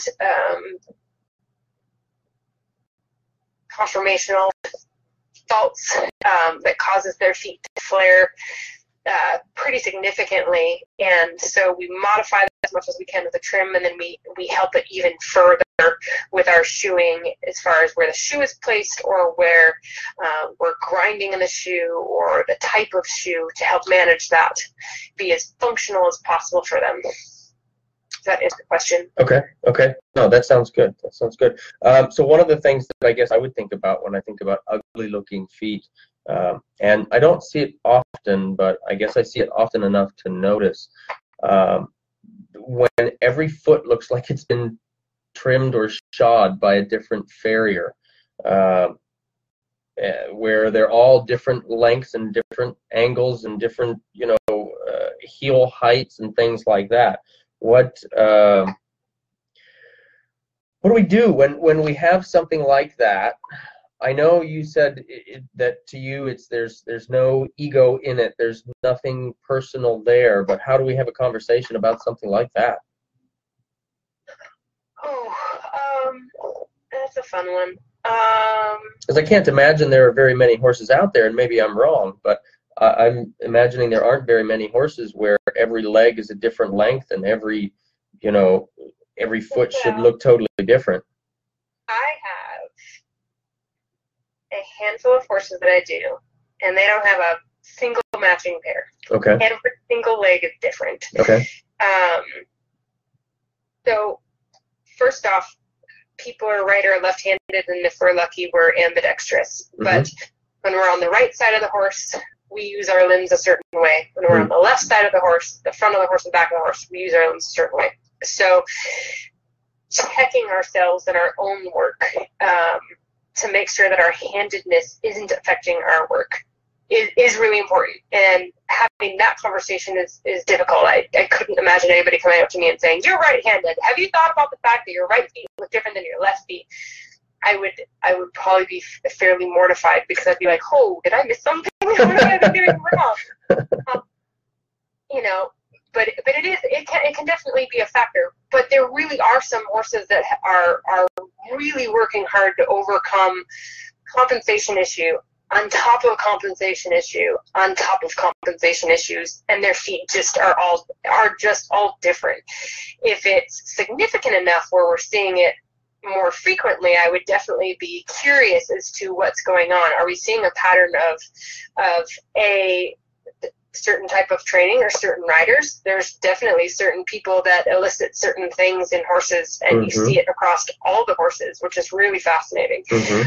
Speaker 2: conformational faults that causes their feet to flare pretty significantly, and so we modify that as much as we can with the trim, and then we help it even further with our shoeing as far as where the shoe is placed, or where we're grinding in the shoe, or the type of shoe, to help manage that, be as functional as possible for them. Does that answer the question?
Speaker 1: Okay. No, that sounds good. So one of the things that I guess I would think about when I think about ugly looking feet, and I don't see it often, but I guess I see it often enough to notice, when every foot looks like it's been trimmed or shod by a different farrier, where they're all different lengths and different angles and different, heel heights and things like that. What do we do when we have something like that? I know you said that to you there's no ego in it, there's nothing personal there, but how do we have a conversation about something like that?
Speaker 2: That's a fun one.
Speaker 1: Because I can't imagine there are very many horses out there, and maybe I'm wrong, but I'm imagining there aren't very many horses where every leg is a different length and every foot should look totally different.
Speaker 2: I have a handful of horses that I do, and they don't have a single matching pair.
Speaker 1: Okay.
Speaker 2: Every single leg is different.
Speaker 1: Okay.
Speaker 2: So first off, people are right or left-handed, and if we're lucky, we're ambidextrous. But when we're on the right side of the horse, we use our limbs a certain way. When we're on the left side of the horse, the front of the horse and back of the horse, we use our limbs a certain way. So checking ourselves in our own work to make sure that our handedness isn't affecting our work is really important. And having that conversation is difficult. I couldn't imagine anybody coming up to me and saying, "You're right-handed. Have you thought about the fact that your right feet look different than your left feet?" I would probably be fairly mortified, because I'd be like, "Oh, did I miss something? What am I doing wrong?" You know, but it can definitely be a factor. But there really are some horses that are really working hard to overcome compensation issue on top of compensation issue on top of compensation issues, and their feet just are just all different. If it's significant enough where we're seeing it more frequently, I would definitely be curious as to what's going on. Are we seeing a pattern of a certain type of training or certain riders? There's definitely certain people that elicit certain things in horses, and you see it across all the horses, which is really fascinating.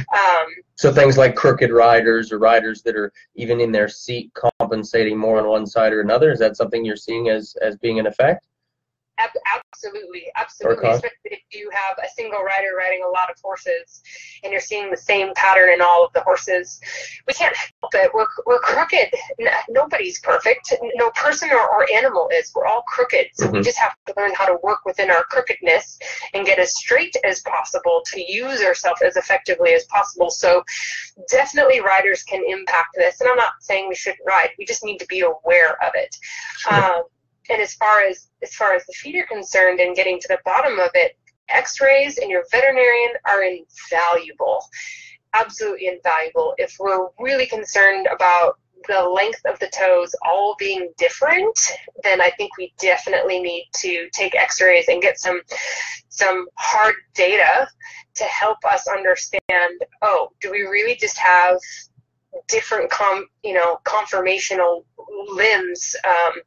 Speaker 1: So things like crooked riders, or riders that are even in their seat compensating more on one side or another, is that something you're seeing as being an effect?
Speaker 2: Absolutely. Especially if you have a single rider riding a lot of horses, and you're seeing the same pattern in all of the horses. We can't help it. We're crooked. Nobody's perfect. No person or animal is. We're all crooked. So we just have to learn how to work within our crookedness and get as straight as possible to use ourselves as effectively as possible. So definitely riders can impact this. And I'm not saying we shouldn't ride. We just need to be aware of it. And as far as the feet are concerned, and getting to the bottom of it, x-rays and your veterinarian are invaluable, absolutely invaluable. If we're really concerned about the length of the toes all being different, then I think we definitely need to take x-rays and get some hard data to help us understand, oh, do we really just have different conformational limbs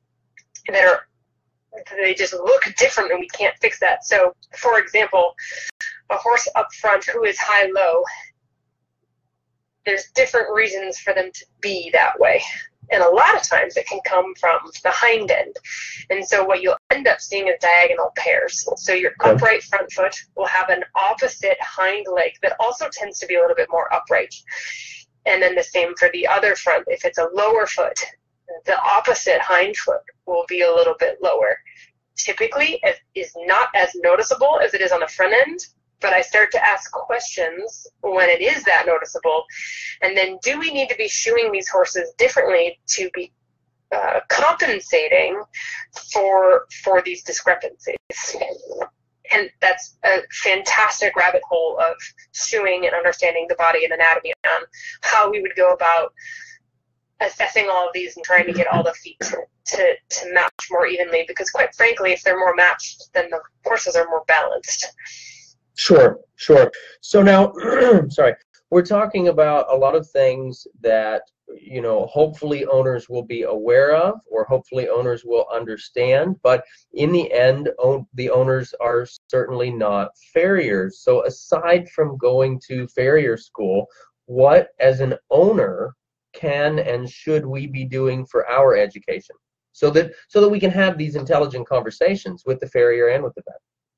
Speaker 2: they just look different, and we can't fix that. So, for example, a horse up front who is high-low, there's different reasons for them to be that way. And a lot of times it can come from the hind end. And so what you'll end up seeing is diagonal pairs. So your upright front foot will have an opposite hind leg that also tends to be a little bit more upright. And then the same for the other front. If it's a lower foot, the opposite hind foot will be a little bit lower. Typically, it is not as noticeable as it is on the front end, but I start to ask questions when it is that noticeable. And then, do we need to be shoeing these horses differently to be compensating for these discrepancies? And that's a fantastic rabbit hole of shoeing and understanding the body and anatomy on how we would go about assessing all of these and trying to get all the feet to match more evenly, because quite frankly, if they're more matched, then the horses are more balanced.
Speaker 1: Sure. So now, sorry, we're talking about a lot of things that, hopefully owners will be aware of, or hopefully owners will understand, but in the end, the owners are certainly not farriers. So aside from going to farrier school, what as an owner can and should we be doing for our education, so that we can have these intelligent conversations with the farrier and with the vet?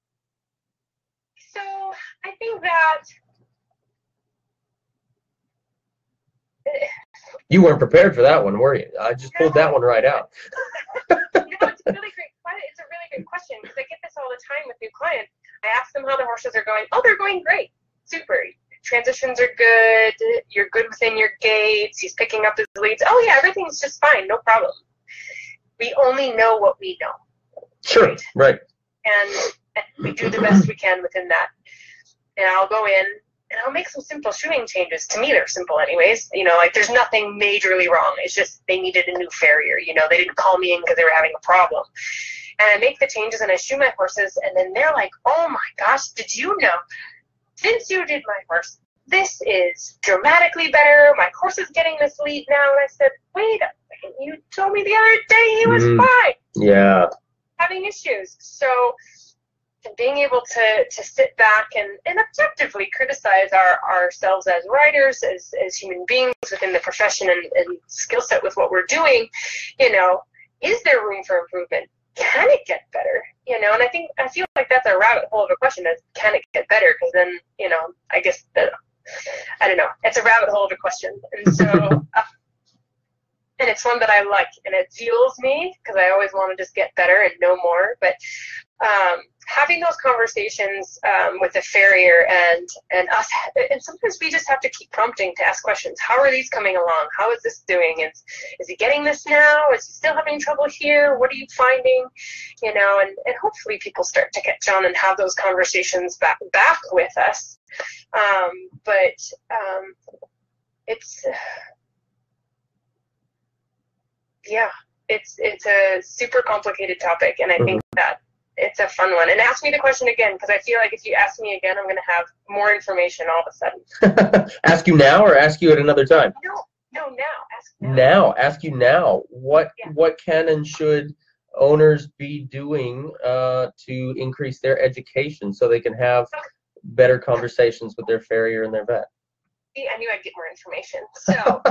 Speaker 2: So I think that
Speaker 1: you weren't prepared for that one, were you? I just pulled that one right out.
Speaker 2: It's a really great question, because I get this all the time with new clients. I ask them how the horses are going. Oh, they're going great. Super. Transitions are good. You're good within your gaits. He's picking up his leads. Oh, yeah, everything's just fine. No problem. We only know what we know.
Speaker 1: Sure, right.
Speaker 2: And we do the best we can within that. And I'll go in, and I'll make some simple shoeing changes. To me, they're simple anyways. There's nothing majorly wrong. It's just they needed a new farrier. They didn't call me in because they were having a problem. And I make the changes, and I shoe my horses, and then they're like, oh, my gosh, did you know? Since you did my horse, this is dramatically better. My horse is getting this lead now. And I said, wait a second, you told me the other day he was fine.
Speaker 1: Yeah.
Speaker 2: Having issues. So being able to sit back and objectively criticize ourselves as riders, as human beings within the profession and skill set with what we're doing, is there room for improvement? Can it get better? And I feel like that's a rabbit hole of a question, is can it get better? Because then, I guess I don't know. It's a rabbit hole of a question. And so and it's one that I like, and it fuels me because I always want to just get better and know more. But having those conversations with the farrier and us, and sometimes we just have to keep prompting to ask questions. How are these coming along? How is this doing? Is he getting this now? Is he still having trouble here? What are you finding? You know, and hopefully people start to catch on and have those conversations back with us. It's a super complicated topic, and I think that it's a fun one. And ask me the question again, because I feel like if you ask me again, I'm going to have more information all of a sudden.
Speaker 1: Ask you now or ask you at another time?
Speaker 2: No, now. Ask now.
Speaker 1: Now. Ask you now. What can and should owners be doing to increase their education so they can have better conversations with their farrier and their vet?
Speaker 2: See, I knew I'd get more information. So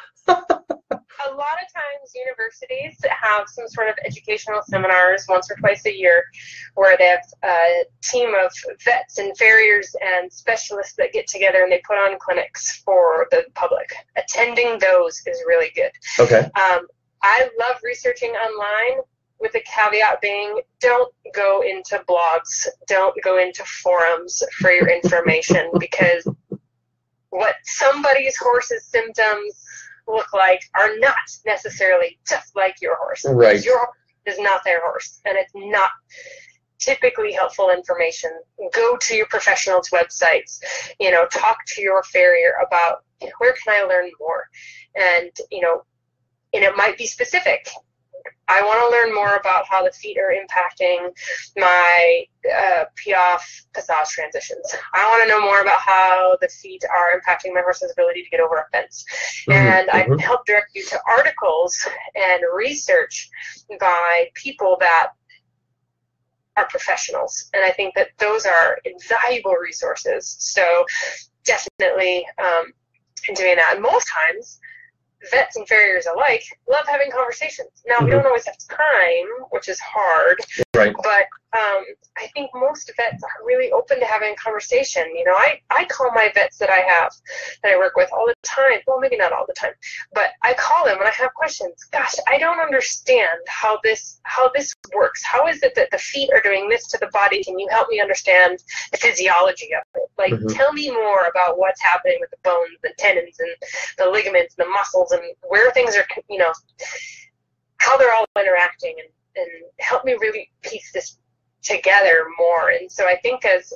Speaker 2: a lot of times universities have some sort of educational seminars once or twice a year where they have a team of vets and farriers and specialists that get together and they put on clinics for the public. Attending those is really good.
Speaker 1: Okay.
Speaker 2: I love researching online, with the caveat being, don't go into blogs, don't go into forums for your information, because what somebody's horse's symptoms look like are not necessarily just like your horse.
Speaker 1: Right.
Speaker 2: Your horse is not their horse, and it's not typically helpful information. Go to your professionals' websites, you know, talk to your farrier about, you know, where can I learn more? And, you know, and it might be specific. I want to learn more about how the feet are impacting my Piaffe Passage transitions. I want to know more about how the feet are impacting my horse's ability to get over a fence. And I can help direct you to articles and research by people that are professionals. And I think that those are invaluable resources. So definitely doing that. And most times, vets and farriers alike love having conversations. Now, we don't always have time, which is hard,
Speaker 1: right?
Speaker 2: But I think most vets are really open to having a conversation. You know, I call my vets that I work with all the time. Well, maybe not all the time, but I call them when I have questions. Gosh, I don't understand how this works. How is it that the feet are doing this to the body? Can you help me understand the physiology of it? Like, tell me more about what's happening with the bones, the tendons, and the ligaments, and the muscles, and where things are, you know, how they're all interacting, and help me really piece this together more. And so I think as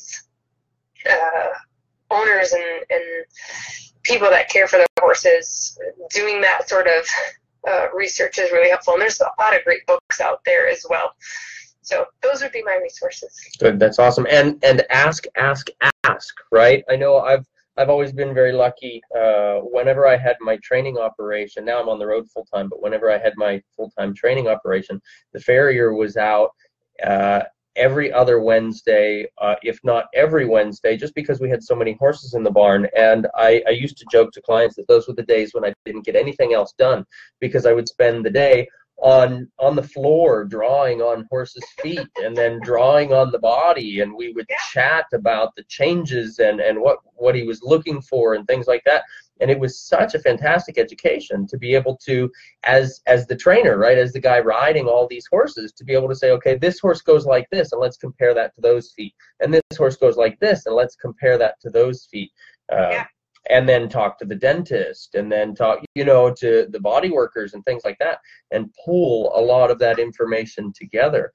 Speaker 2: owners and people that care for their horses, doing that sort of research is really helpful. And there's a lot of great books out there as well. So those would be my resources.
Speaker 1: Good, that's awesome. And ask, right? I know I've always been very lucky. Whenever I had my training operation, now I'm on the road full time, but whenever I had my full-time training operation, the farrier was out every other Wednesday, if not every Wednesday, just because we had so many horses in the barn. And I used to joke to clients that those were the days when I didn't get anything else done, because I would spend the day on the floor drawing on horses' feet and then drawing on the body, and we would chat about the changes and what he was looking for and things like that. And it was such a fantastic education to be able to, as the trainer, right, as the guy riding all these horses, to be able to say, okay, this horse goes like this, and let's compare that to those feet. And this horse goes like this, and let's compare that to those feet. And then talk to the dentist, and then talk, you know, to the body workers and things like that, and pull a lot of that information together.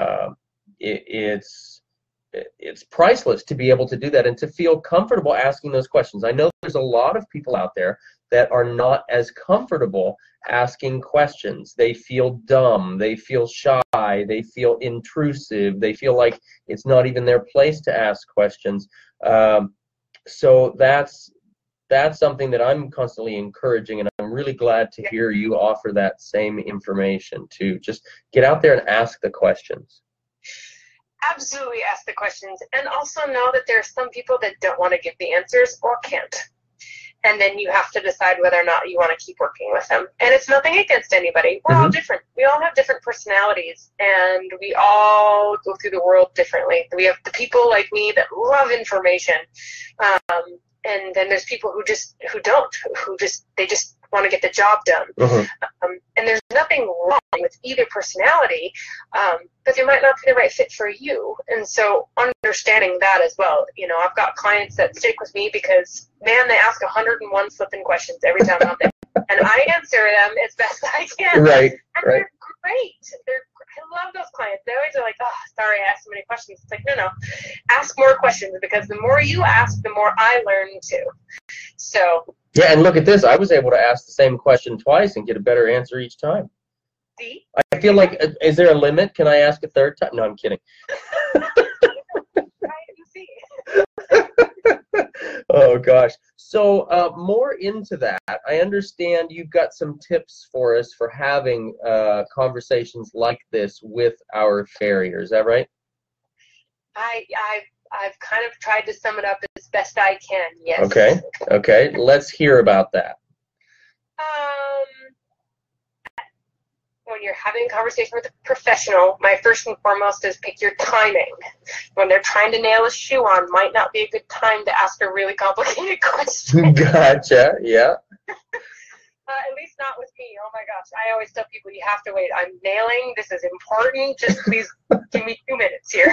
Speaker 1: It's priceless to be able to do that and to feel comfortable asking those questions. I know there's a lot of people out there that are not as comfortable asking questions. They feel dumb, they feel shy, they feel intrusive, they feel like it's not even their place to ask questions. So that's something that I'm constantly encouraging, and I'm really glad to hear you offer that same information, to just get out there and ask the questions.
Speaker 2: Absolutely ask the questions, and also know that there are some people that don't want to give the answers or can't. And then you have to decide whether or not you want to keep working with them. And it's nothing against anybody. We're all different. We all have different personalities, and we all go through the world differently. We have the people like me that love information. And then there's people who don't, they just want to get the job done. And there's nothing wrong with either personality, but they might not be the right fit for you. And so understanding that as well. You know, I've got clients that stick with me because, man, they ask 101 flipping questions every time I'm there. And I answer them as best I can.
Speaker 1: Right.
Speaker 2: And they're great. I love those clients. They always are like, oh, sorry, I asked so many questions. It's like, no. Ask more questions, because the more you ask, the more I learn too. So.
Speaker 1: Yeah, and look at this. I was able to ask the same question twice and get a better answer each time.
Speaker 2: See?
Speaker 1: I feel like, is there a limit? Can I ask a third time? No, I'm kidding. Oh, gosh. So more into that, I understand you've got some tips for us for having conversations like this with our farrier. Is that right?
Speaker 2: I've kind of tried to sum it up as best I can, yes.
Speaker 1: Okay. Let's hear about that.
Speaker 2: When you're having a conversation with a professional, my first and foremost is pick your timing. When they're trying to nail a shoe on, might not be a good time to ask a really complicated question.
Speaker 1: Gotcha, yeah.
Speaker 2: At least not with me. Oh my gosh. I always tell people, you have to wait. I'm nailing. This is important. Just please give me 2 minutes here.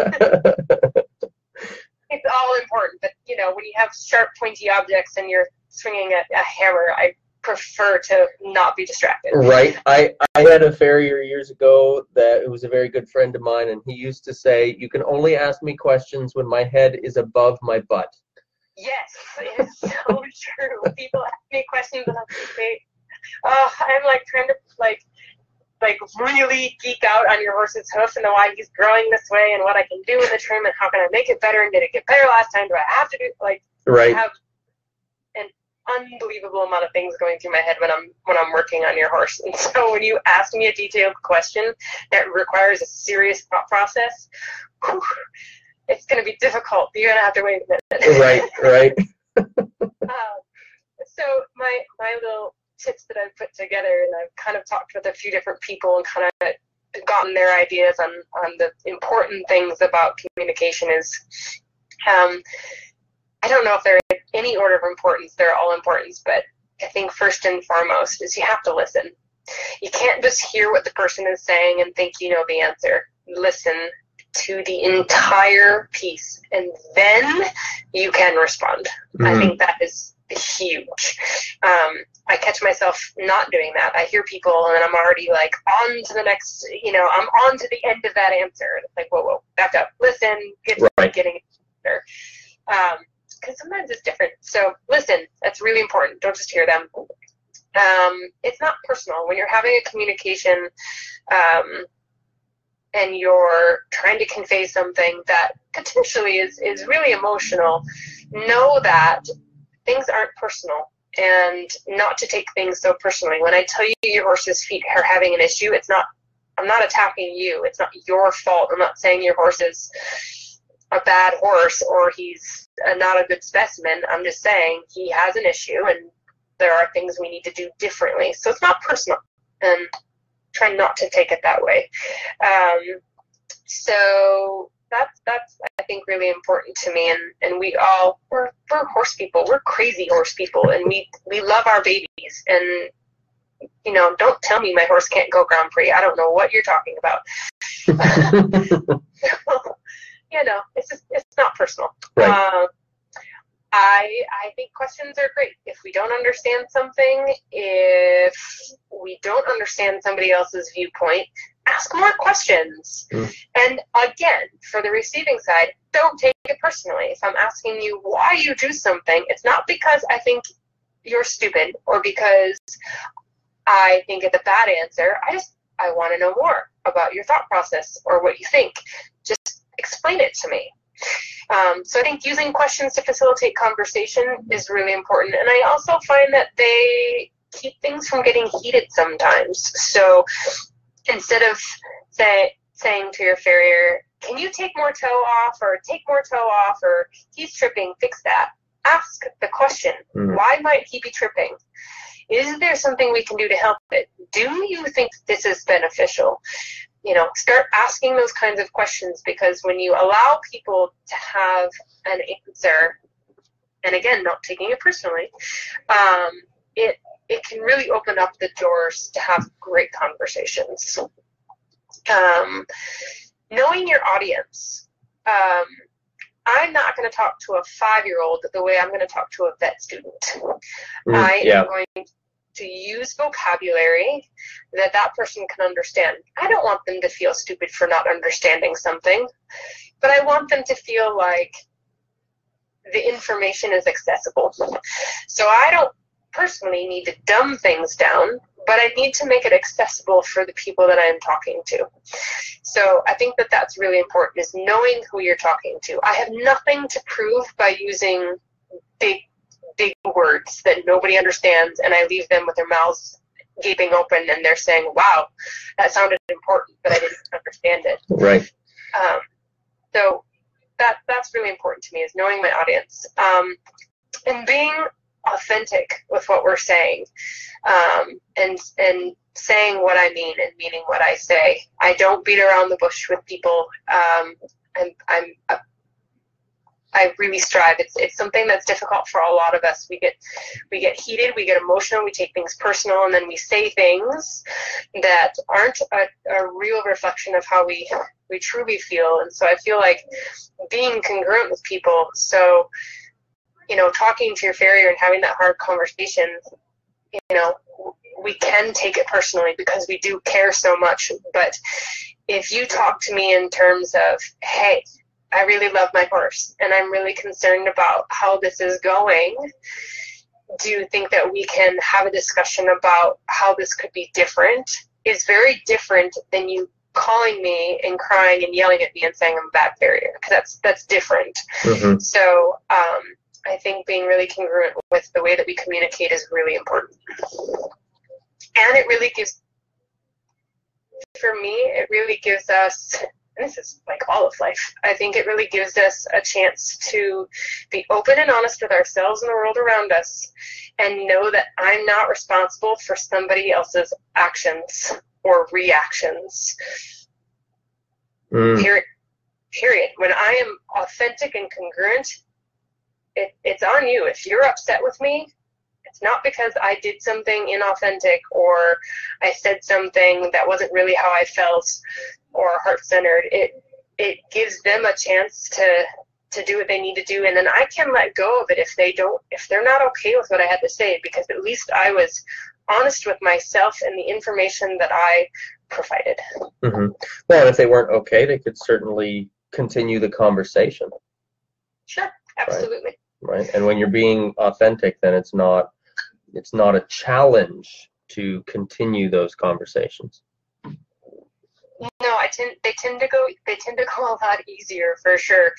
Speaker 2: It's all important. But, you know, when you have sharp, pointy objects and you're swinging a hammer, I prefer to not be distracted.
Speaker 1: Right. I had a farrier years ago that was a very good friend of mine, and he used to say, you can only ask me questions when my head is above my butt.
Speaker 2: Yes, it's so true. People ask me questions and I'm like trying to like really geek out on your horse's hoof and why he's growing this way and what I can do in the trim and how can I make it better, and did it get better last time? Do I have to do
Speaker 1: right?
Speaker 2: I have an unbelievable amount of things going through my head when I'm working on your horse. And so when you ask me a detailed question that requires a serious thought process, it's going to be difficult. You're going to have to wait a minute.
Speaker 1: Right.
Speaker 2: So my little tips that I've put together, and I've kind of talked with a few different people and kind of gotten their ideas on the important things about communication is, I don't know if they're in any order of importance. They're all important, but I think first and foremost is you have to listen. You can't just hear what the person is saying and think you know the answer. Listen to the entire piece, and then you can respond. I think that is huge. I catch myself not doing that. I hear people, and then I'm already like on to the next, I'm on to the end of that answer. It's like, whoa, back up, listen, getting it better. Because sometimes it's different. So listen, that's really important. Don't just hear them. It's not personal. When you're having a communication, and you're trying to convey something that potentially is really emotional, know that things aren't personal, and not to take things so personally. When I tell you your horse's feet are having an issue, I'm not attacking you. It's not your fault. I'm not saying your horse is a bad horse or he's not a good specimen. I'm just saying he has an issue and there are things we need to do differently. So it's not personal, and try not to take it that way. So that's I think really important to me, and we're horse people. We're crazy horse people, and we love our babies. And don't tell me my horse can't go Grand Prix. I don't know what you're talking about. It's not personal.
Speaker 1: Right.
Speaker 2: I think questions are great. If we don't understand something, if we don't understand somebody else's viewpoint, ask more questions. And again, for the receiving side, don't take it personally. If I'm asking you why you do something, it's not because I think you're stupid or because I think it's a bad answer. I want to know more about your thought process or what you think. Just explain it to me. So I think using questions to facilitate conversation is really important. And I also find that they keep things from getting heated sometimes. So instead of saying to your farrier, can you take more toe off, or take more toe off, or he's tripping, fix that. Ask the question, why might he be tripping? Is there something we can do to help it? Do you think this is beneficial? Start asking those kinds of questions, because when you allow people to have it, and again, not taking it personally, it it can really open up the doors to have great conversations. Knowing your audience. I'm not going to talk to a 5-year-old the way I'm going to talk to a vet student. I am going to use vocabulary that that person can understand. I don't want them to feel stupid for not understanding something, but I want them to feel like the information is accessible. So I don't personally need to dumb things down, but I need to make it accessible for the people that I'm talking to. So I think that that's really important, is knowing who you're talking to. I have nothing to prove by using big words that nobody understands, and I leave them with their mouths gaping open, and they're saying, wow, that sounded important, but I didn't understand it.
Speaker 1: Right.
Speaker 2: So that's really important to me, is knowing my audience, and being authentic with what we're saying, and saying what I mean and meaning what I say. I don't beat around the bush with people. I really strive. It's something that's difficult for a lot of us. We get heated, we get emotional, we take things personal, and then we say things that aren't a real reflection of how we truly feel. And so I feel like being congruent with people. So, talking to your farrier and having that hard conversation, we can take it personally because we do care so much. But if you talk to me in terms of, hey, I really love my horse and I'm really concerned about how this is going, do you think that we can have a discussion about how this could be different, is very different than you calling me and crying and yelling at me and saying I'm a bad farrier, because that's different. Mm-hmm. So I think being really congruent with the way that we communicate is really important. And it really gives, for me, it really gives us, and this is like all of life, I think it really gives us a chance to be open and honest with ourselves and the world around us, and know that I'm not responsible for somebody else's actions or reactions. Period. When I am authentic and congruent, it's on you. If you're upset with me, it's not because I did something inauthentic or I said something that wasn't really how I felt or heart-centered. It gives them a chance to do what they need to do, and then I can let go of it if they're not okay with what I had to say, because at least I was honest with myself and the information that I provided.
Speaker 1: Mm-hmm. Well, if they weren't okay, they could certainly continue the conversation.
Speaker 2: Sure, absolutely.
Speaker 1: Right. And when you're being authentic, then it's not a challenge to continue those conversations.
Speaker 2: No, they tend to go a lot easier, for sure.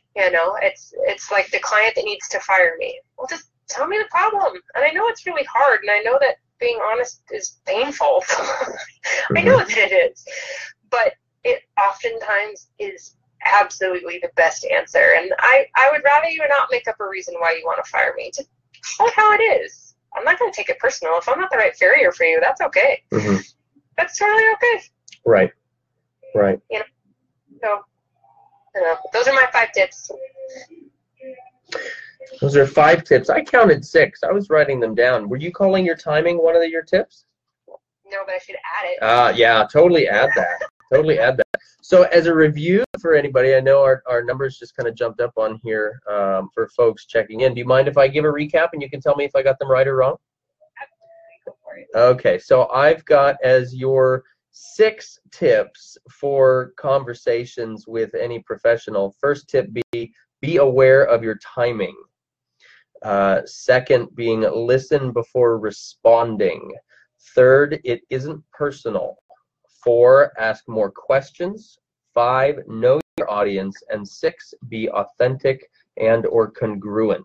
Speaker 2: It's like the client that needs to fire me. Well, just tell me the problem. And I know it's really hard, and I know that being honest is painful. I know that it is, but it oftentimes is absolutely the best answer. And I would rather you not make up a reason why you want to fire me. Just tell it how it is. I'm not going to take it personal. If I'm not the right farrier for you, that's okay. Mm-hmm. That's totally okay.
Speaker 1: Right.
Speaker 2: So those are my 5 tips.
Speaker 1: Those are 5 tips. I counted 6. I was writing them down. Were you calling your timing one of your tips?
Speaker 2: No, but I should add it.
Speaker 1: Yeah, totally add that. So as a review for anybody, I know our numbers just kind of jumped up on here for folks checking in. Do you mind if I give a recap and you can tell me if I got them right or wrong?
Speaker 2: Absolutely. Go for it.
Speaker 1: Okay, so I've got as your 6 tips for conversations with any professional. First tip be aware of your timing. Second being listen before responding. Third, it isn't personal. 4, ask more questions. 5, know your audience. And 6, be authentic and or congruent.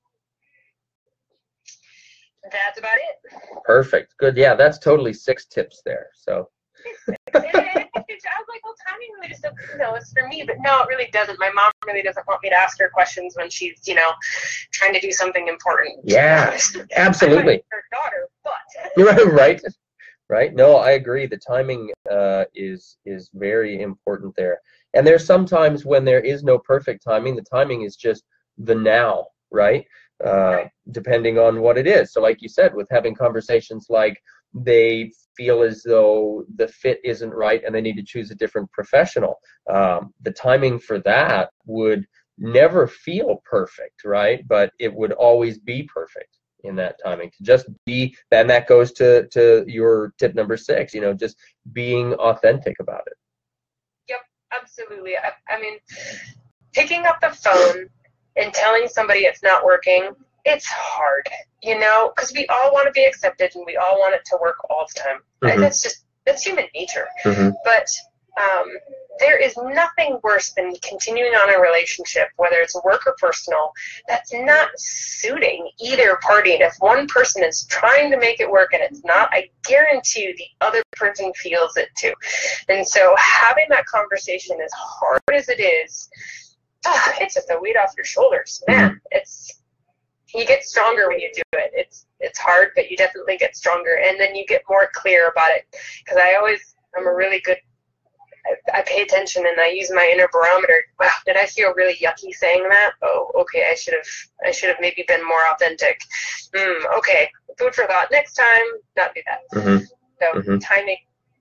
Speaker 2: That's about it.
Speaker 1: Perfect. Good. Yeah, that's totally 6 tips there. So.
Speaker 2: I was like, well, timing really just it's for me, but no, it really doesn't. My mom really doesn't want me to ask her questions when she's, trying to do something important.
Speaker 1: Yeah, absolutely.
Speaker 2: Her daughter, but.
Speaker 1: Right. No, I agree. The timing is very important there. And there's sometimes when there is no perfect timing, the timing is just the now, right? depending on what it is. So like you said, with having conversations like they feel as though the fit isn't right and they need to choose a different professional, the timing for that would never feel perfect, right? But it would always be perfect in that timing to just be, and that goes to your tip number 6, just being authentic about it.
Speaker 2: Yep, absolutely. I mean, picking up the phone and telling somebody it's not working, it's hard, because we all want to be accepted and we all want it to work all the time.
Speaker 1: Mm-hmm.
Speaker 2: That's human nature.
Speaker 1: Mm-hmm.
Speaker 2: But there is nothing worse than continuing on a relationship, whether it's work or personal, that's not suiting either party. And if one person is trying to make it work and it's not, I guarantee you the other person feels it too. And so having that conversation, as hard as it is, it's just a weight off your shoulders, man. You get stronger when you do it. It's hard, but you definitely get stronger, and then you get more clear about it. Because I'm a really good. I pay attention and I use my inner barometer. Wow, did I feel really yucky saying that? Oh, okay. I should have maybe been more authentic. Okay, food for thought. Next time, not do that.
Speaker 1: Mm-hmm.
Speaker 2: So timing,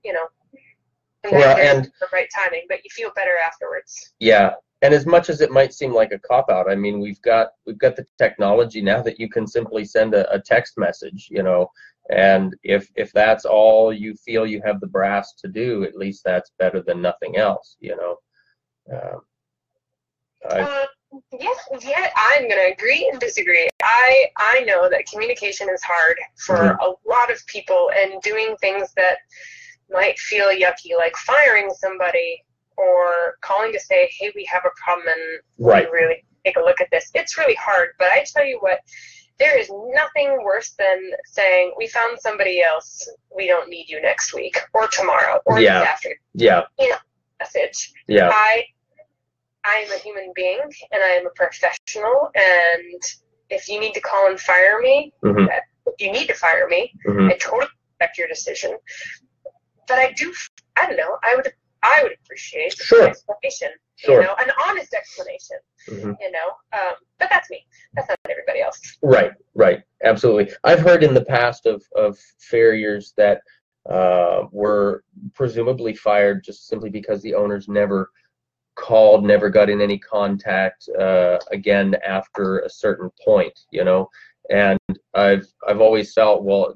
Speaker 1: and
Speaker 2: the right timing, but you feel better afterwards.
Speaker 1: Yeah. And as much as it might seem like a cop-out, I mean, we've got the technology now that you can simply send a text message, and if that's all you feel you have the brass to do, at least that's better than nothing else, Yeah, I'm going to agree and disagree. I know that communication is hard for a lot of people, and doing things that might feel yucky, like firing somebody, or calling to say, hey, we have a problem and we really take a look at this. It's really hard, but I tell you what, there is nothing worse than saying, we found somebody else, we don't need you next week or tomorrow or the day after. Yeah.
Speaker 2: Message.
Speaker 1: Yeah.
Speaker 2: I am a human being and I am a professional, and if you need to call and fire me, you need to fire me. I totally respect your decision. But I don't know, I would appreciate an explanation, an honest explanation, but that's me. That's not everybody else.
Speaker 1: Right, absolutely. I've heard in the past of farriers that were presumably fired just simply because the owners never called, never got in any contact again after a certain point, and I've always felt, well,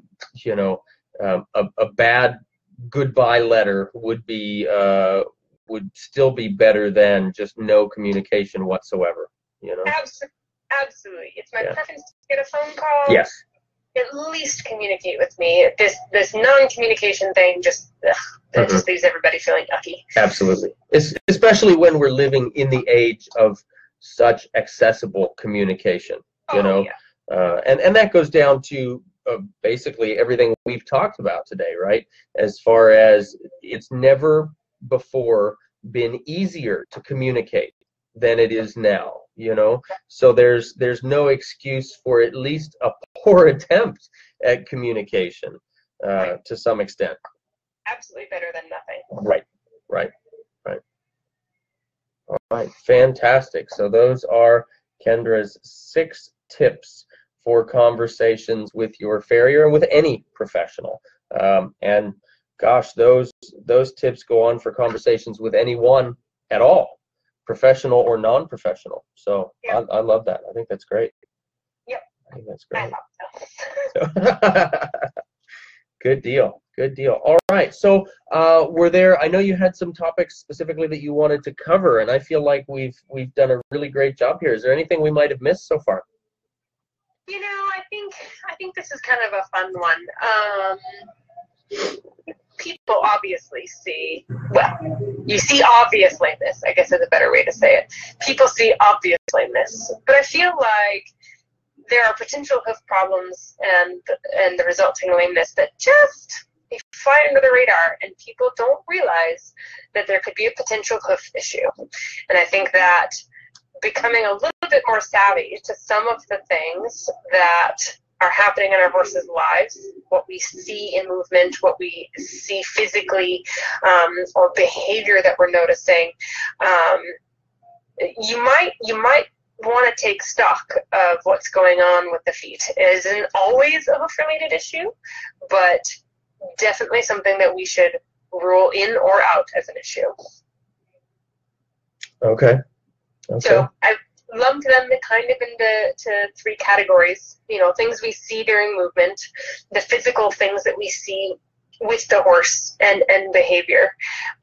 Speaker 1: a bad goodbye letter would still be better than just no communication whatsoever,
Speaker 2: Absolutely. It's my preference to get a phone call.
Speaker 1: Yes.
Speaker 2: At least communicate with me. This non-communication thing just leaves everybody feeling yucky.
Speaker 1: Absolutely. Especially when we're living in the age of such accessible communication, and that goes down to basically everything we've talked about today, right? As far as it's never before been easier to communicate than it is now, so there's no excuse for at least a poor attempt at communication to some extent.
Speaker 2: Absolutely better than nothing.
Speaker 1: Right. All right, fantastic. So those are Kendra's 6 tips for conversations with your farrier and with any professional. And gosh, those tips go on for conversations with anyone at all, professional or non-professional. So I love that. I think that's great.
Speaker 2: Yep.
Speaker 1: I think that's great.
Speaker 2: I love that.
Speaker 1: Good deal. All right. So I know you had some topics specifically that you wanted to cover, and I feel like we've done a really great job here. Is there anything we might have missed so far?
Speaker 2: I think this is kind of a fun one. People obviously see, you see obvious lameness, I guess is a better way to say it. People see obvious lameness, but I feel like there are potential hoof problems and the resulting lameness that just they fly under the radar, and people don't realize that there could be a potential hoof issue. And I think that becoming a little bit more savvy to some of the things that are happening in our horses' lives, what we see in movement, what we see physically, or behavior that we're noticing, you might want to take stock of what's going on with the feet. It isn't always a hoof-related issue, but definitely something that we should rule in or out as an issue.
Speaker 1: Okay.
Speaker 2: So I've lumped them kind of into three categories. Things we see during movement, the physical things that we see with the horse and behavior.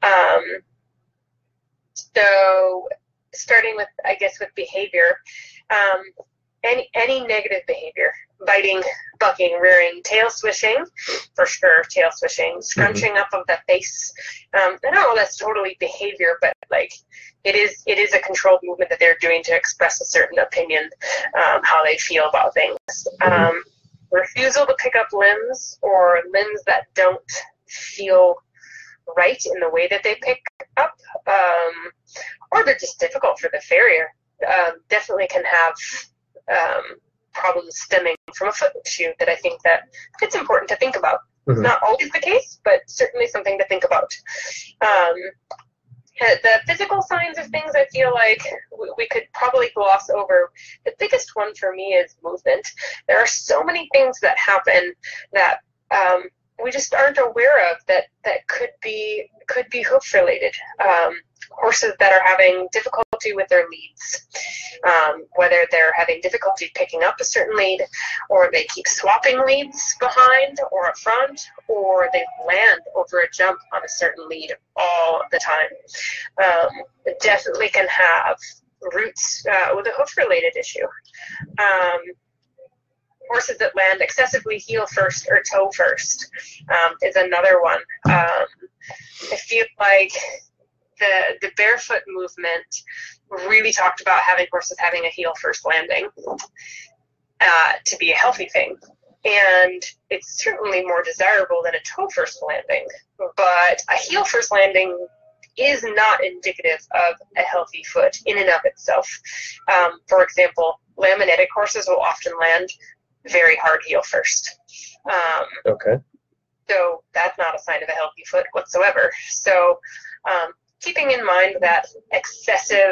Speaker 2: So starting with, I guess, with behavior, any negative behavior, biting, bucking, rearing, tail swishing, for sure, tail swishing, scrunching up of the face. I don't know, that's totally behavior, but like it is a controlled movement that they're doing to express a certain opinion, how they feel about things. Refusal to pick up limbs, or limbs that don't feel right in the way that they pick up, or they're just difficult for the farrier. Definitely can have problems stemming from a foot issue that I think that it's important to think about. It's not always the case, but certainly something to think about. The physical signs of things, I feel like we could probably gloss over. The biggest one for me is movement. There are so many things that happen that we just aren't aware of that could be hoof related. Horses that are having difficulty with their leads, whether they're having difficulty picking up a certain lead, or they keep swapping leads behind or up front, or they land over a jump on a certain lead all the time. It definitely can have roots with a hoof related issue. Horses that land excessively heel first or toe first is another one. I feel like the barefoot movement really talked about having horses having a heel first landing to be a healthy thing. And it's certainly more desirable than a toe first landing. But a heel first landing is not indicative of a healthy foot in and of itself. For example, laminitic horses will often land very hard heel first. So that's not a sign of a healthy foot whatsoever. So keeping in mind that excessive,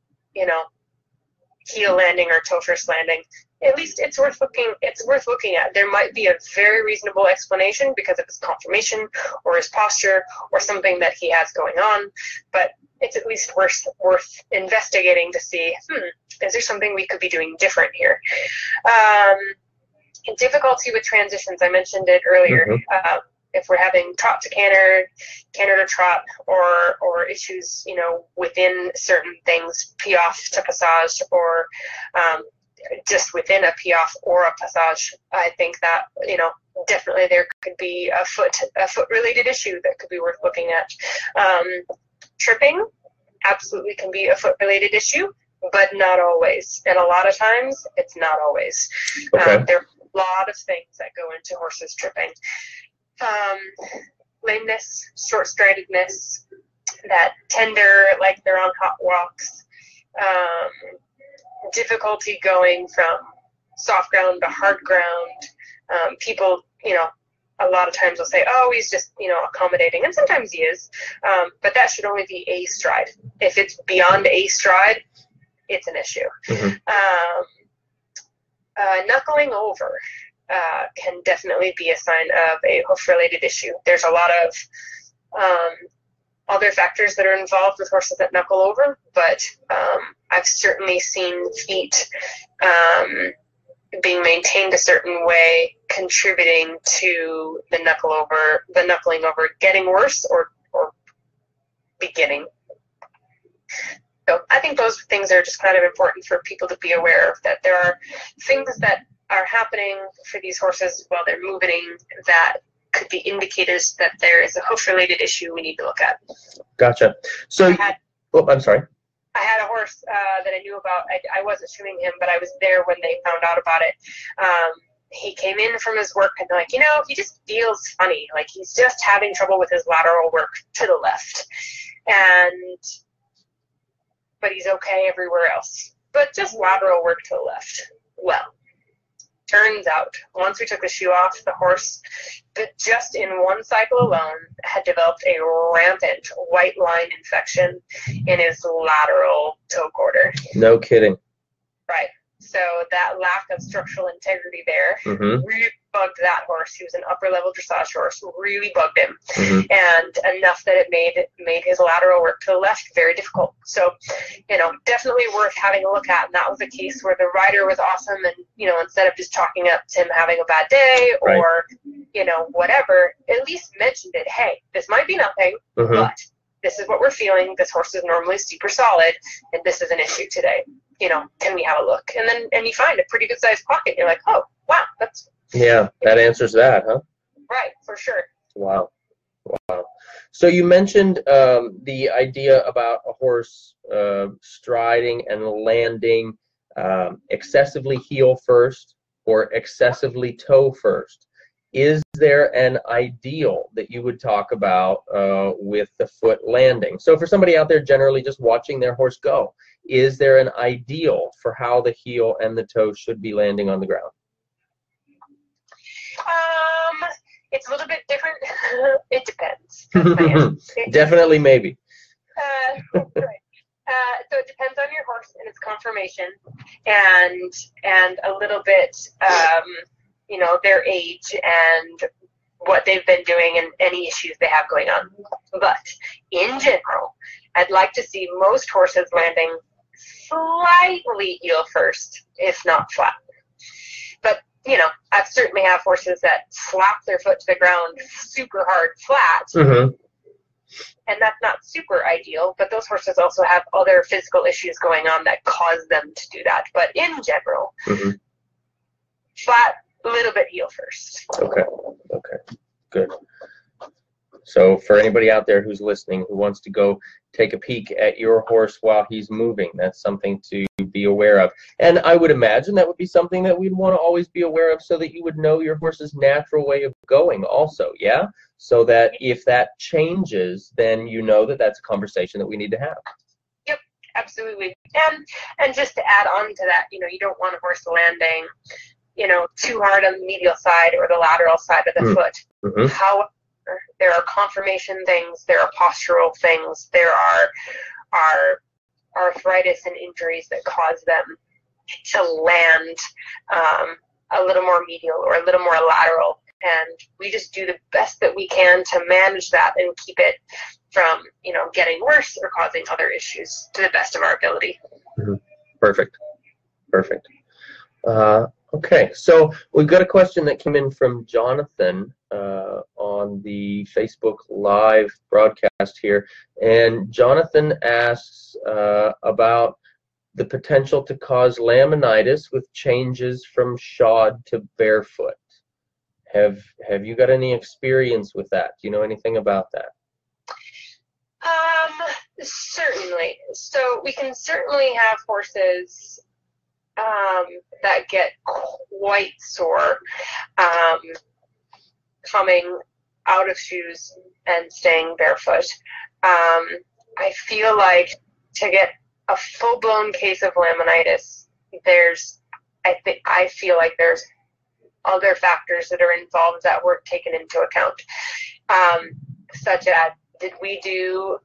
Speaker 2: heel landing or toe first landing, at least it's worth looking at. There might be a very reasonable explanation because of his conformation or his posture or something that he has going on, but it's at least worth investigating to see, is there something we could be doing different here? Difficulty with transitions, I mentioned it earlier. If we're having trot to canter, canter to trot, or issues, within certain things, piaffe to passage, or just within a piaffe or a passage, I think that, definitely there could be a foot related issue that could be worth looking at. Tripping absolutely can be a foot related issue, but not always. And a lot of times it's not always. There are a lot of things that go into horses tripping. Lameness, short-stridedness, that tender, like they're on hot walks, difficulty going from soft ground to hard ground. People, a lot of times will say, oh, he's just, accommodating, and sometimes he is, but that should only be a stride. If it's beyond a stride, it's an issue. Knuckling over can definitely be a sign of a hoof-related issue. There's a lot of other factors that are involved with horses that knuckle over, but I've certainly seen feet being maintained a certain way contributing to the knuckling over getting worse or beginning. So I think those things are just kind of important for people to be aware of, that there are things that are happening for these horses while they're moving that could be indicators that there is a hoof-related issue we need to look at.
Speaker 1: Gotcha. So, I'm sorry.
Speaker 2: I had a horse that I knew about. I wasn't shoeing him, but I was there when they found out about it. He came in from his work and like, he just feels funny. Like he's just having trouble with his lateral work to the left. But he's okay everywhere else. But just lateral work to the left. Well, turns out, once we took the shoe off, the horse, just in one cycle alone, had developed a rampant white line infection in his lateral toe quarter.
Speaker 1: No kidding.
Speaker 2: Right. So that lack of structural integrity there
Speaker 1: Mm-hmm.
Speaker 2: really bugged that horse. He was an upper level dressage horse, really bugged him,
Speaker 1: Mm-hmm.
Speaker 2: and enough that it made his lateral work to the left very difficult. So, definitely worth having a look at. And that was a case where the rider was awesome, and instead of just chalking up to him having a bad day
Speaker 1: Right.
Speaker 2: or whatever, at least mentioned it. Hey, this might be nothing,
Speaker 1: Mm-hmm.
Speaker 2: but this is what we're feeling. This horse is normally super solid, and this is an issue today. Can we have a look? And you find a pretty good sized pocket. You're like, oh, wow, that's
Speaker 1: Yeah, that answers that, huh?
Speaker 2: right, for sure.
Speaker 1: Wow. So you mentioned the idea about a horse striding and landing excessively heel first or excessively toe first. Is there an ideal that you would talk about with the foot landing? So for somebody out there generally just watching their horse go, is there an ideal for how the heel and the toe should be landing on the ground?
Speaker 2: It's a little bit different. It depends. That's my answer.
Speaker 1: Definitely, maybe.
Speaker 2: Right. So it depends on your horse and its conformation, and a little bit, their age and what they've been doing and any issues they have going on. But in general, I'd like to see most horses landing slightly heel first, if not flat. But I certainly have horses that slap their foot to the ground super hard flat,
Speaker 1: Mm-hmm.
Speaker 2: and that's not super ideal, but those horses also have other physical issues going on that cause them to do that. But in general,
Speaker 1: Mm-hmm.
Speaker 2: flat, a little bit heel first.
Speaker 1: Okay, good. So for anybody out there who's listening who wants to go take a peek at your horse while he's moving, that's something to be aware of. And I would imagine that would be something that we'd want to always be aware of so that you would know your horse's natural way of going also, yeah? So that if that changes, then you know that that's a conversation that we need to have.
Speaker 2: Yep, absolutely. And just to add on to that, you don't want a horse landing, too hard on the medial side or the lateral side of the foot.
Speaker 1: Mm-hmm.
Speaker 2: However, there are conformation things, there are postural things, there are arthritis and injuries that cause them to land a little more medial or a little more lateral. And we just do the best that we can to manage that and keep it from, getting worse or causing other issues to the best of our ability.
Speaker 1: Mm-hmm. Perfect. Okay, so we've got a question that came in from Jonathan on the Facebook Live broadcast here. And Jonathan asks about the potential to cause laminitis with changes from shod to barefoot. Have you got any experience with that? Do you know anything about that?
Speaker 2: Certainly. So we can certainly have horses that get quite sore coming out of shoes and staying barefoot. I feel like to get a full-blown case of laminitis, I feel like there's other factors that are involved that weren't taken into account, such as did we do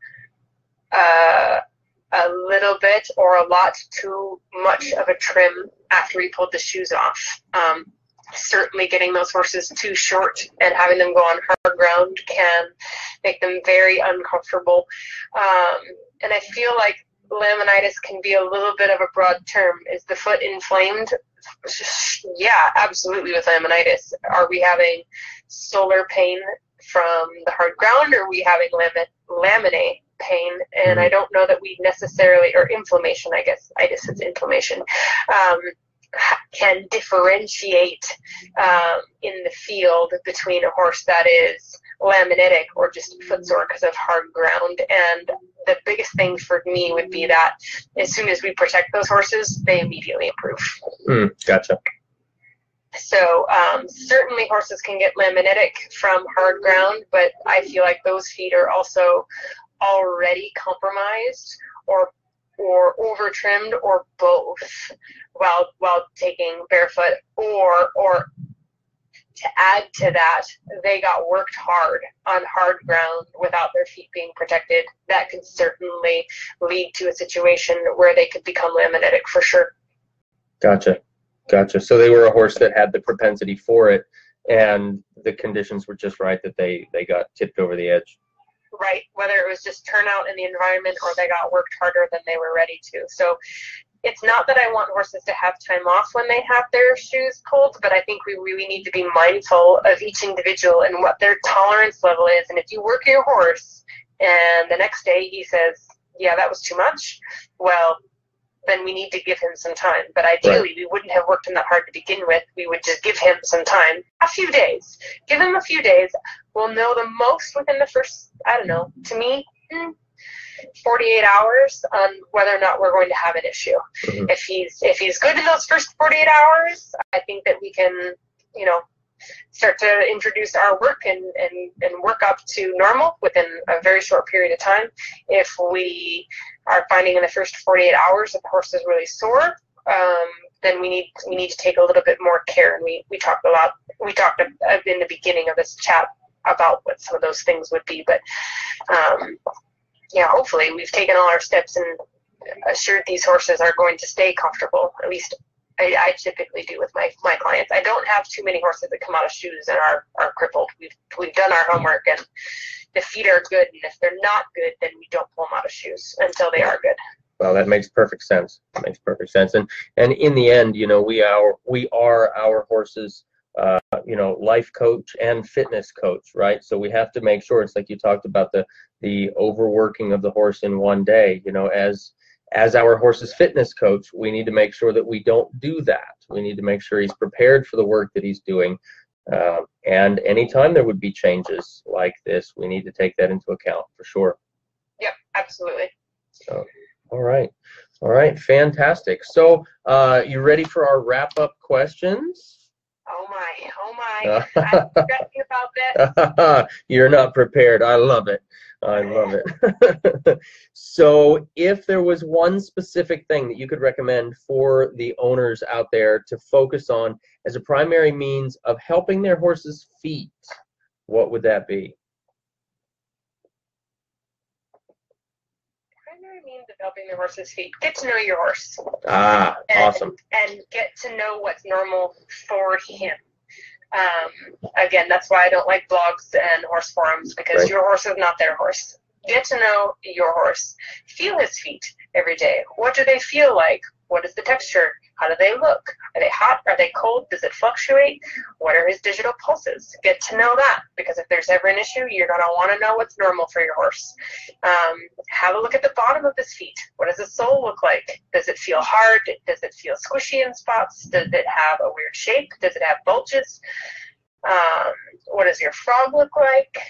Speaker 2: a little bit or a lot too much of a trim after we pulled the shoes off. Certainly getting those horses too short and having them go on hard ground can make them very uncomfortable. And I feel like laminitis can be a little bit of a broad term. Is the foot inflamed? Yeah, absolutely with laminitis. Are we having solar pain from the hard ground, or are we having laminate pain? And I don't know that we necessarily, or inflammation, I guess it's inflammation, can differentiate in the field between a horse that is laminitic or just footsore because of hard ground. And the biggest thing for me would be that as soon as we protect those horses, they immediately improve.
Speaker 1: Gotcha.
Speaker 2: So certainly horses can get laminitic from hard ground, but I feel like those feet are also already compromised or over trimmed or both while taking barefoot, or to add to that, they got worked hard on hard ground without their feet being protected. That could certainly lead to a situation where they could become laminitic for sure.
Speaker 1: Gotcha. Gotcha. So they were a horse that had the propensity for it, and the conditions were just right that they got tipped over the edge.
Speaker 2: Right. Whether it was just turnout in the environment or they got worked harder than they were ready to. So it's not that I want horses to have time off when they have their shoes pulled, but I think we really need to be mindful of each individual and what their tolerance level is. And if you work your horse and the next day he says, yeah, that was too much, well, then we need to give him some time. But ideally, we wouldn't have worked him that hard to begin with. We would just give him some time, a few days. Give him a few days. We'll know the most within the first, I don't know, to me, 48 hours on whether or not we're going to have an issue.
Speaker 1: Mm-hmm.
Speaker 2: If he's good in those first 48 hours, I think that we can, start to introduce our work and work up to normal within a very short period of time. If we are finding in the first 48 hours that the horse is really sore, then we need to take a little bit more care. And we talked in the beginning of this chat about what some of those things would be. But hopefully we've taken all our steps and assured these horses are going to stay comfortable. At least I typically do with my clients. I don't have too many horses that come out of shoes and are crippled. We've done our homework, and the feet are good. And if they're not good, then we don't pull them out of shoes until they are good.
Speaker 1: Well, that makes perfect sense. That makes perfect sense. And in the end, we are our horses, life coach and fitness coach, right? So we have to make sure, it's like you talked about the overworking of the horse in one day. As our horse's fitness coach, we need to make sure that we don't do that. We need to make sure he's prepared for the work that he's doing. And anytime there would be changes like this, we need to take that into account for sure.
Speaker 2: Yep, absolutely.
Speaker 1: So, all right, fantastic. So, you ready for our wrap-up questions?
Speaker 2: Oh my! I'm stressing about this.
Speaker 1: You're not prepared. I love it. So if there was one specific thing that you could recommend for the owners out there to focus on as a primary means of helping their horses' feet, what would that be?
Speaker 2: Primary means of helping their horses' feet. Get to know your horse.
Speaker 1: Awesome.
Speaker 2: And get to know what's normal for him. Again, that's why I don't like blogs and horse forums, because your horse is not their horse. Get to know your horse. Feel his feet every day. What do they feel like? What is the texture? How do they look? Are they hot? Are they cold? Does it fluctuate? What are his digital pulses? Get to know that, because if there's ever an issue, you're going to want to know what's normal for your horse. Have a look at the bottom of his feet. What does the sole look like? Does it feel hard? Does it feel squishy in spots? Does it have a weird shape? Does it have bulges? What does your frog look like?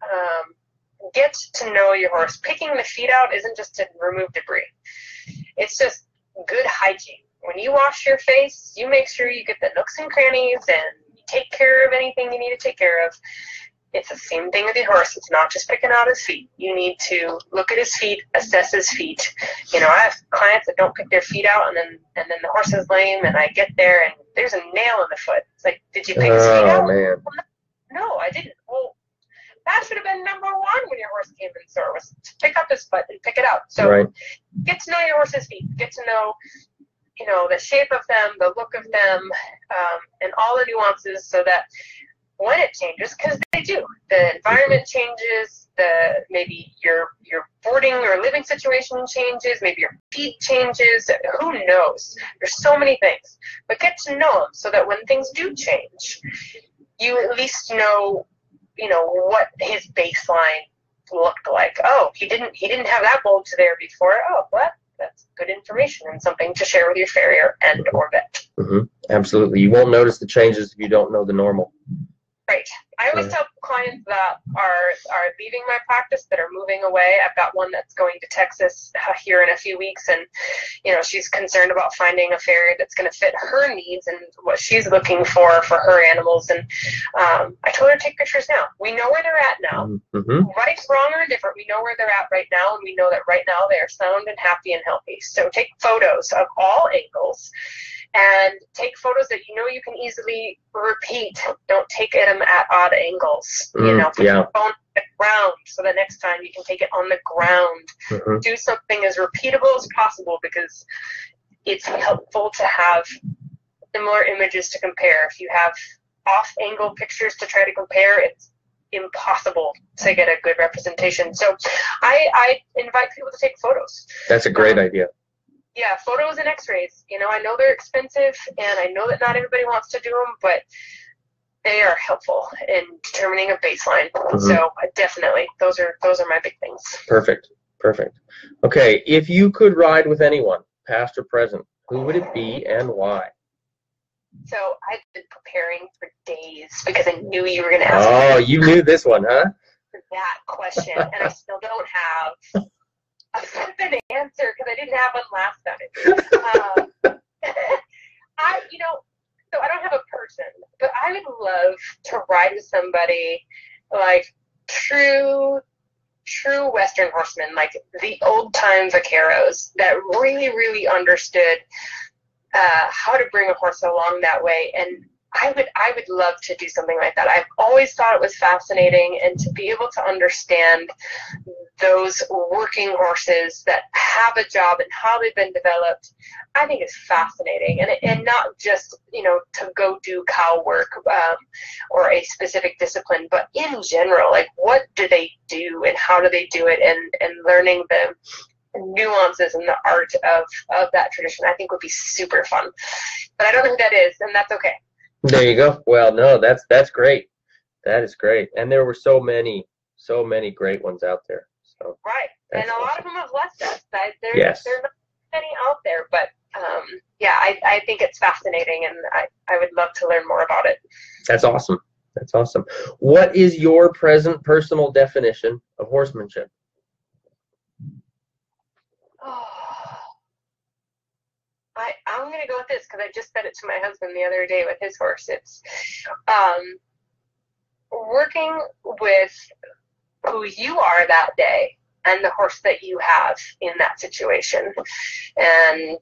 Speaker 2: Get to know your horse. Picking the feet out isn't just to remove debris. It's just good hygiene. When you wash your face, you make sure you get the nooks and crannies and you take care of anything you need to take care of. It's the same thing with your horse. It's not just picking out his feet. You need to look at his feet, assess his feet. I have clients that don't pick their feet out, and then the horse is lame, and I get there and there's a nail in the foot. It's like, did you pick his feet out?
Speaker 1: Man.
Speaker 2: No, I didn't. Well, that should have been number one when your horse came in sore, was to pick up his foot and pick it out. So get to know your horse's feet. Get to know, the shape of them, the look of them, and all the nuances, so that when it changes, because they do, the environment changes, maybe your boarding or living situation changes, maybe your feed changes, who knows? There's so many things. But get to know them so that when things do change, you at least know what his baseline looked like. Oh, he didn't have that bulge there before. Oh, well, that's good information and something to share with your farrier and or vet.
Speaker 1: Mm-hmm. Absolutely. You won't notice the changes if you don't know the normal.
Speaker 2: Right. I always tell clients that are leaving my practice, that are moving away. I've got one that's going to Texas here in a few weeks, and she's concerned about finding a farrier that's going to fit her needs and what she's looking for her animals. And I told her to take pictures now. We know where they're at now.
Speaker 1: Mm-hmm.
Speaker 2: Right, wrong, or indifferent, we know where they're at right now, and we know that right now they are sound and happy and healthy. So take photos of all angles. And take photos that you can easily repeat. Don't take them at odd angles. Put your phone on the ground so the next time you can take it on the ground.
Speaker 1: Mm-hmm.
Speaker 2: Do something as repeatable as possible, because it's helpful to have similar images to compare. If you have off-angle pictures to try to compare, it's impossible to get a good representation. So I invite people to take photos.
Speaker 1: That's a great idea.
Speaker 2: Yeah, photos and x-rays. You know, I know they're expensive, and I know that not everybody wants to do them, but they are helpful in determining a baseline. So definitely, those are my big things.
Speaker 1: Perfect. Okay, if you could ride with anyone, past or present, who would it be and why?
Speaker 2: So I've been preparing for days because I knew you were going to ask me.
Speaker 1: Oh, you knew this one, huh?
Speaker 2: That question, and I still don't have an answer because I didn't have one last time. So I don't have a person, but I would love to ride with somebody like true Western horsemen, like the old time vaqueros that really, really understood how to bring a horse along that way. And I would love to do something like that. I've always thought it was fascinating, and to be able to understand those working horses that have a job and how they've been developed, I think is fascinating. And not just, to go do cow work or a specific discipline, but in general, like what do they do and how do they do it, and learning the nuances and the art of that tradition, I think would be super fun. But I don't know who that is, and that's okay.
Speaker 1: There you go. Well, no, that's great. That is great. And there were so many great ones out there. So
Speaker 2: right. And a lot of them have left us.
Speaker 1: Yes.
Speaker 2: There are not many out there, but I think it's fascinating, and I would love to learn more about it.
Speaker 1: That's awesome. What is your present personal definition of horsemanship?
Speaker 2: I'm going to go with this because I just said it to my husband the other day with his horse. It's working with who you are that day and the horse that you have in that situation. And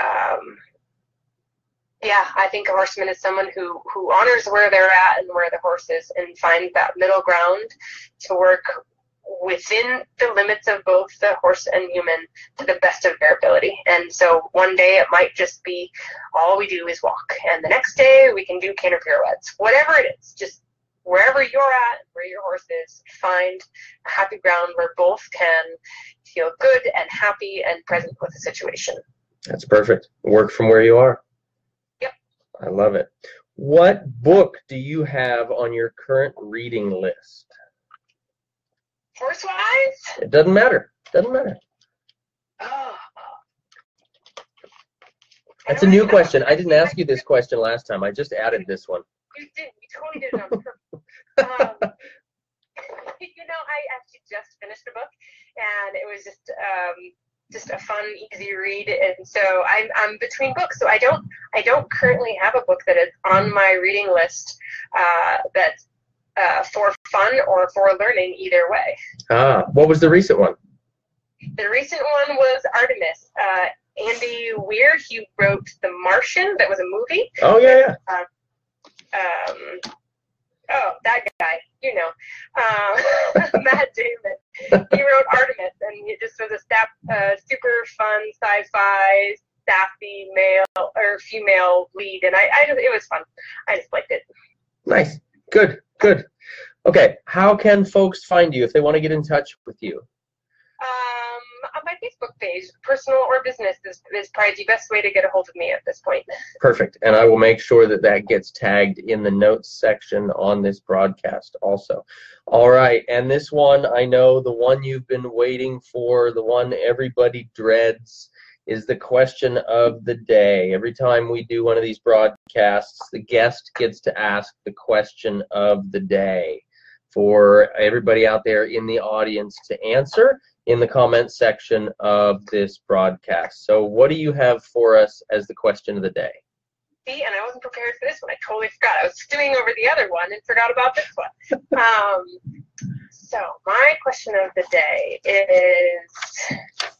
Speaker 2: I think a horseman is someone who honors where they're at and where the horse is, and finds that middle ground to work within the limits of both the horse and human to the best of their ability. And so one day it might just be all we do is walk, and the next day we can do canter pirouettes. Whatever it is, just wherever you're at, where your horse is, find a happy ground where both can feel good and happy and present with the situation.
Speaker 1: That's perfect. Work from where you are.
Speaker 2: Yep.
Speaker 1: I love it. What book do you have on your current reading list?
Speaker 2: Horse-wise?
Speaker 1: It doesn't matter.
Speaker 2: Oh.
Speaker 1: That's a new question. I didn't ask you this question last time. I just added this one.
Speaker 2: You did. You totally did it on purpose. I actually just finished a book, and it was just a fun, easy read. And so I'm between books. So I don't currently have a book that is on my reading list that's for fun or for learning, either way.
Speaker 1: What was the recent one?
Speaker 2: The recent one was Artemis. Andy Weir, he wrote The Martian. That was a movie.
Speaker 1: Oh, yeah.
Speaker 2: That guy, Matt Damon. He wrote Artemis, and it just was a super fun sci-fi, sassy male or female lead, and it was fun. I just liked it.
Speaker 1: Nice. Good. Okay, how can folks find you if they want to get in touch with you?
Speaker 2: On my Facebook page, personal or business, is probably the best way to get a hold of me at this point.
Speaker 1: Perfect, and I will make sure that gets tagged in the notes section on this broadcast also. All right, and this one, I know the one you've been waiting for, the one everybody dreads, is the question of the day. Every time we do one of these broadcasts, the guest gets to ask the question of the day for everybody out there in the audience to answer in the comment section of this broadcast. So what do you have for us as the question of the day?
Speaker 2: See, and I wasn't prepared for this one. I totally forgot. I was stewing over the other one and forgot about this one. So my question of the day is...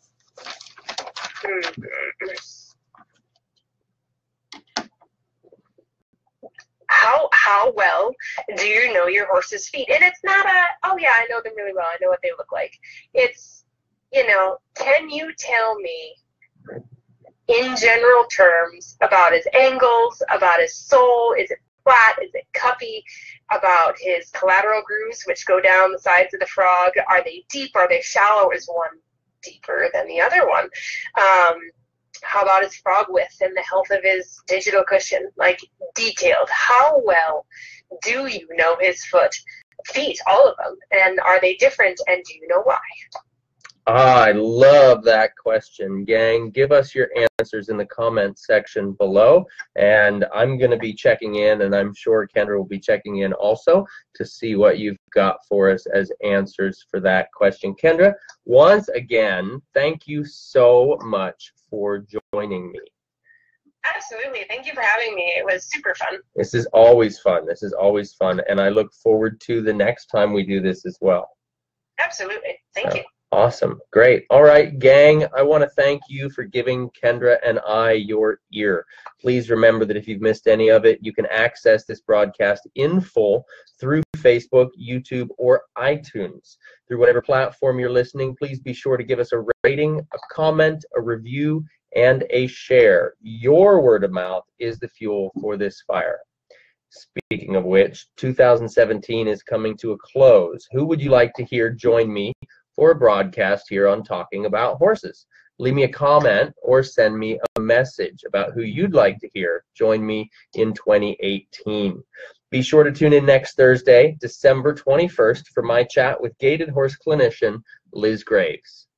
Speaker 2: How well do you know your horse's feet? And it's not I know them really well, I know what they look like. It's, can you tell me in general terms about his angles, about his sole, is it flat, is it cuppy, about his collateral grooves, which go down the sides of the frog. Are they deep? Are they shallow? Is one deeper than the other one? How about his frog width and the health of his digital cushion? Like, detailed. How well do you know his feet, all of them? And are they different? And do you know why?
Speaker 1: I love that question, gang. Give us your answers in the comments section below, and I'm going to be checking in, and I'm sure Kendra will be checking in also to see what you've got for us as answers for that question. Kendra, once again, thank you so much for joining me.
Speaker 2: Absolutely. Thank you for having me. It was super fun.
Speaker 1: This is always fun. This is always fun, and I look forward to the next time we do this as well.
Speaker 2: Absolutely. Thank you.
Speaker 1: Awesome. Great. All right, gang, I want to thank you for giving Kendra and I your ear. Please remember that if you've missed any of it, you can access this broadcast in full through Facebook, YouTube, or iTunes. Through whatever platform you're listening, please be sure to give us a rating, a comment, a review, and a share. Your word of mouth is the fuel for this fire. Speaking of which, 2017 is coming to a close. Who would you like to hear join me for a broadcast here on Talking About Horses? Leave me a comment or send me a message about who you'd like to hear join me in 2018. Be sure to tune in next Thursday, December 21st, for my chat with gaited horse clinician Liz Graves.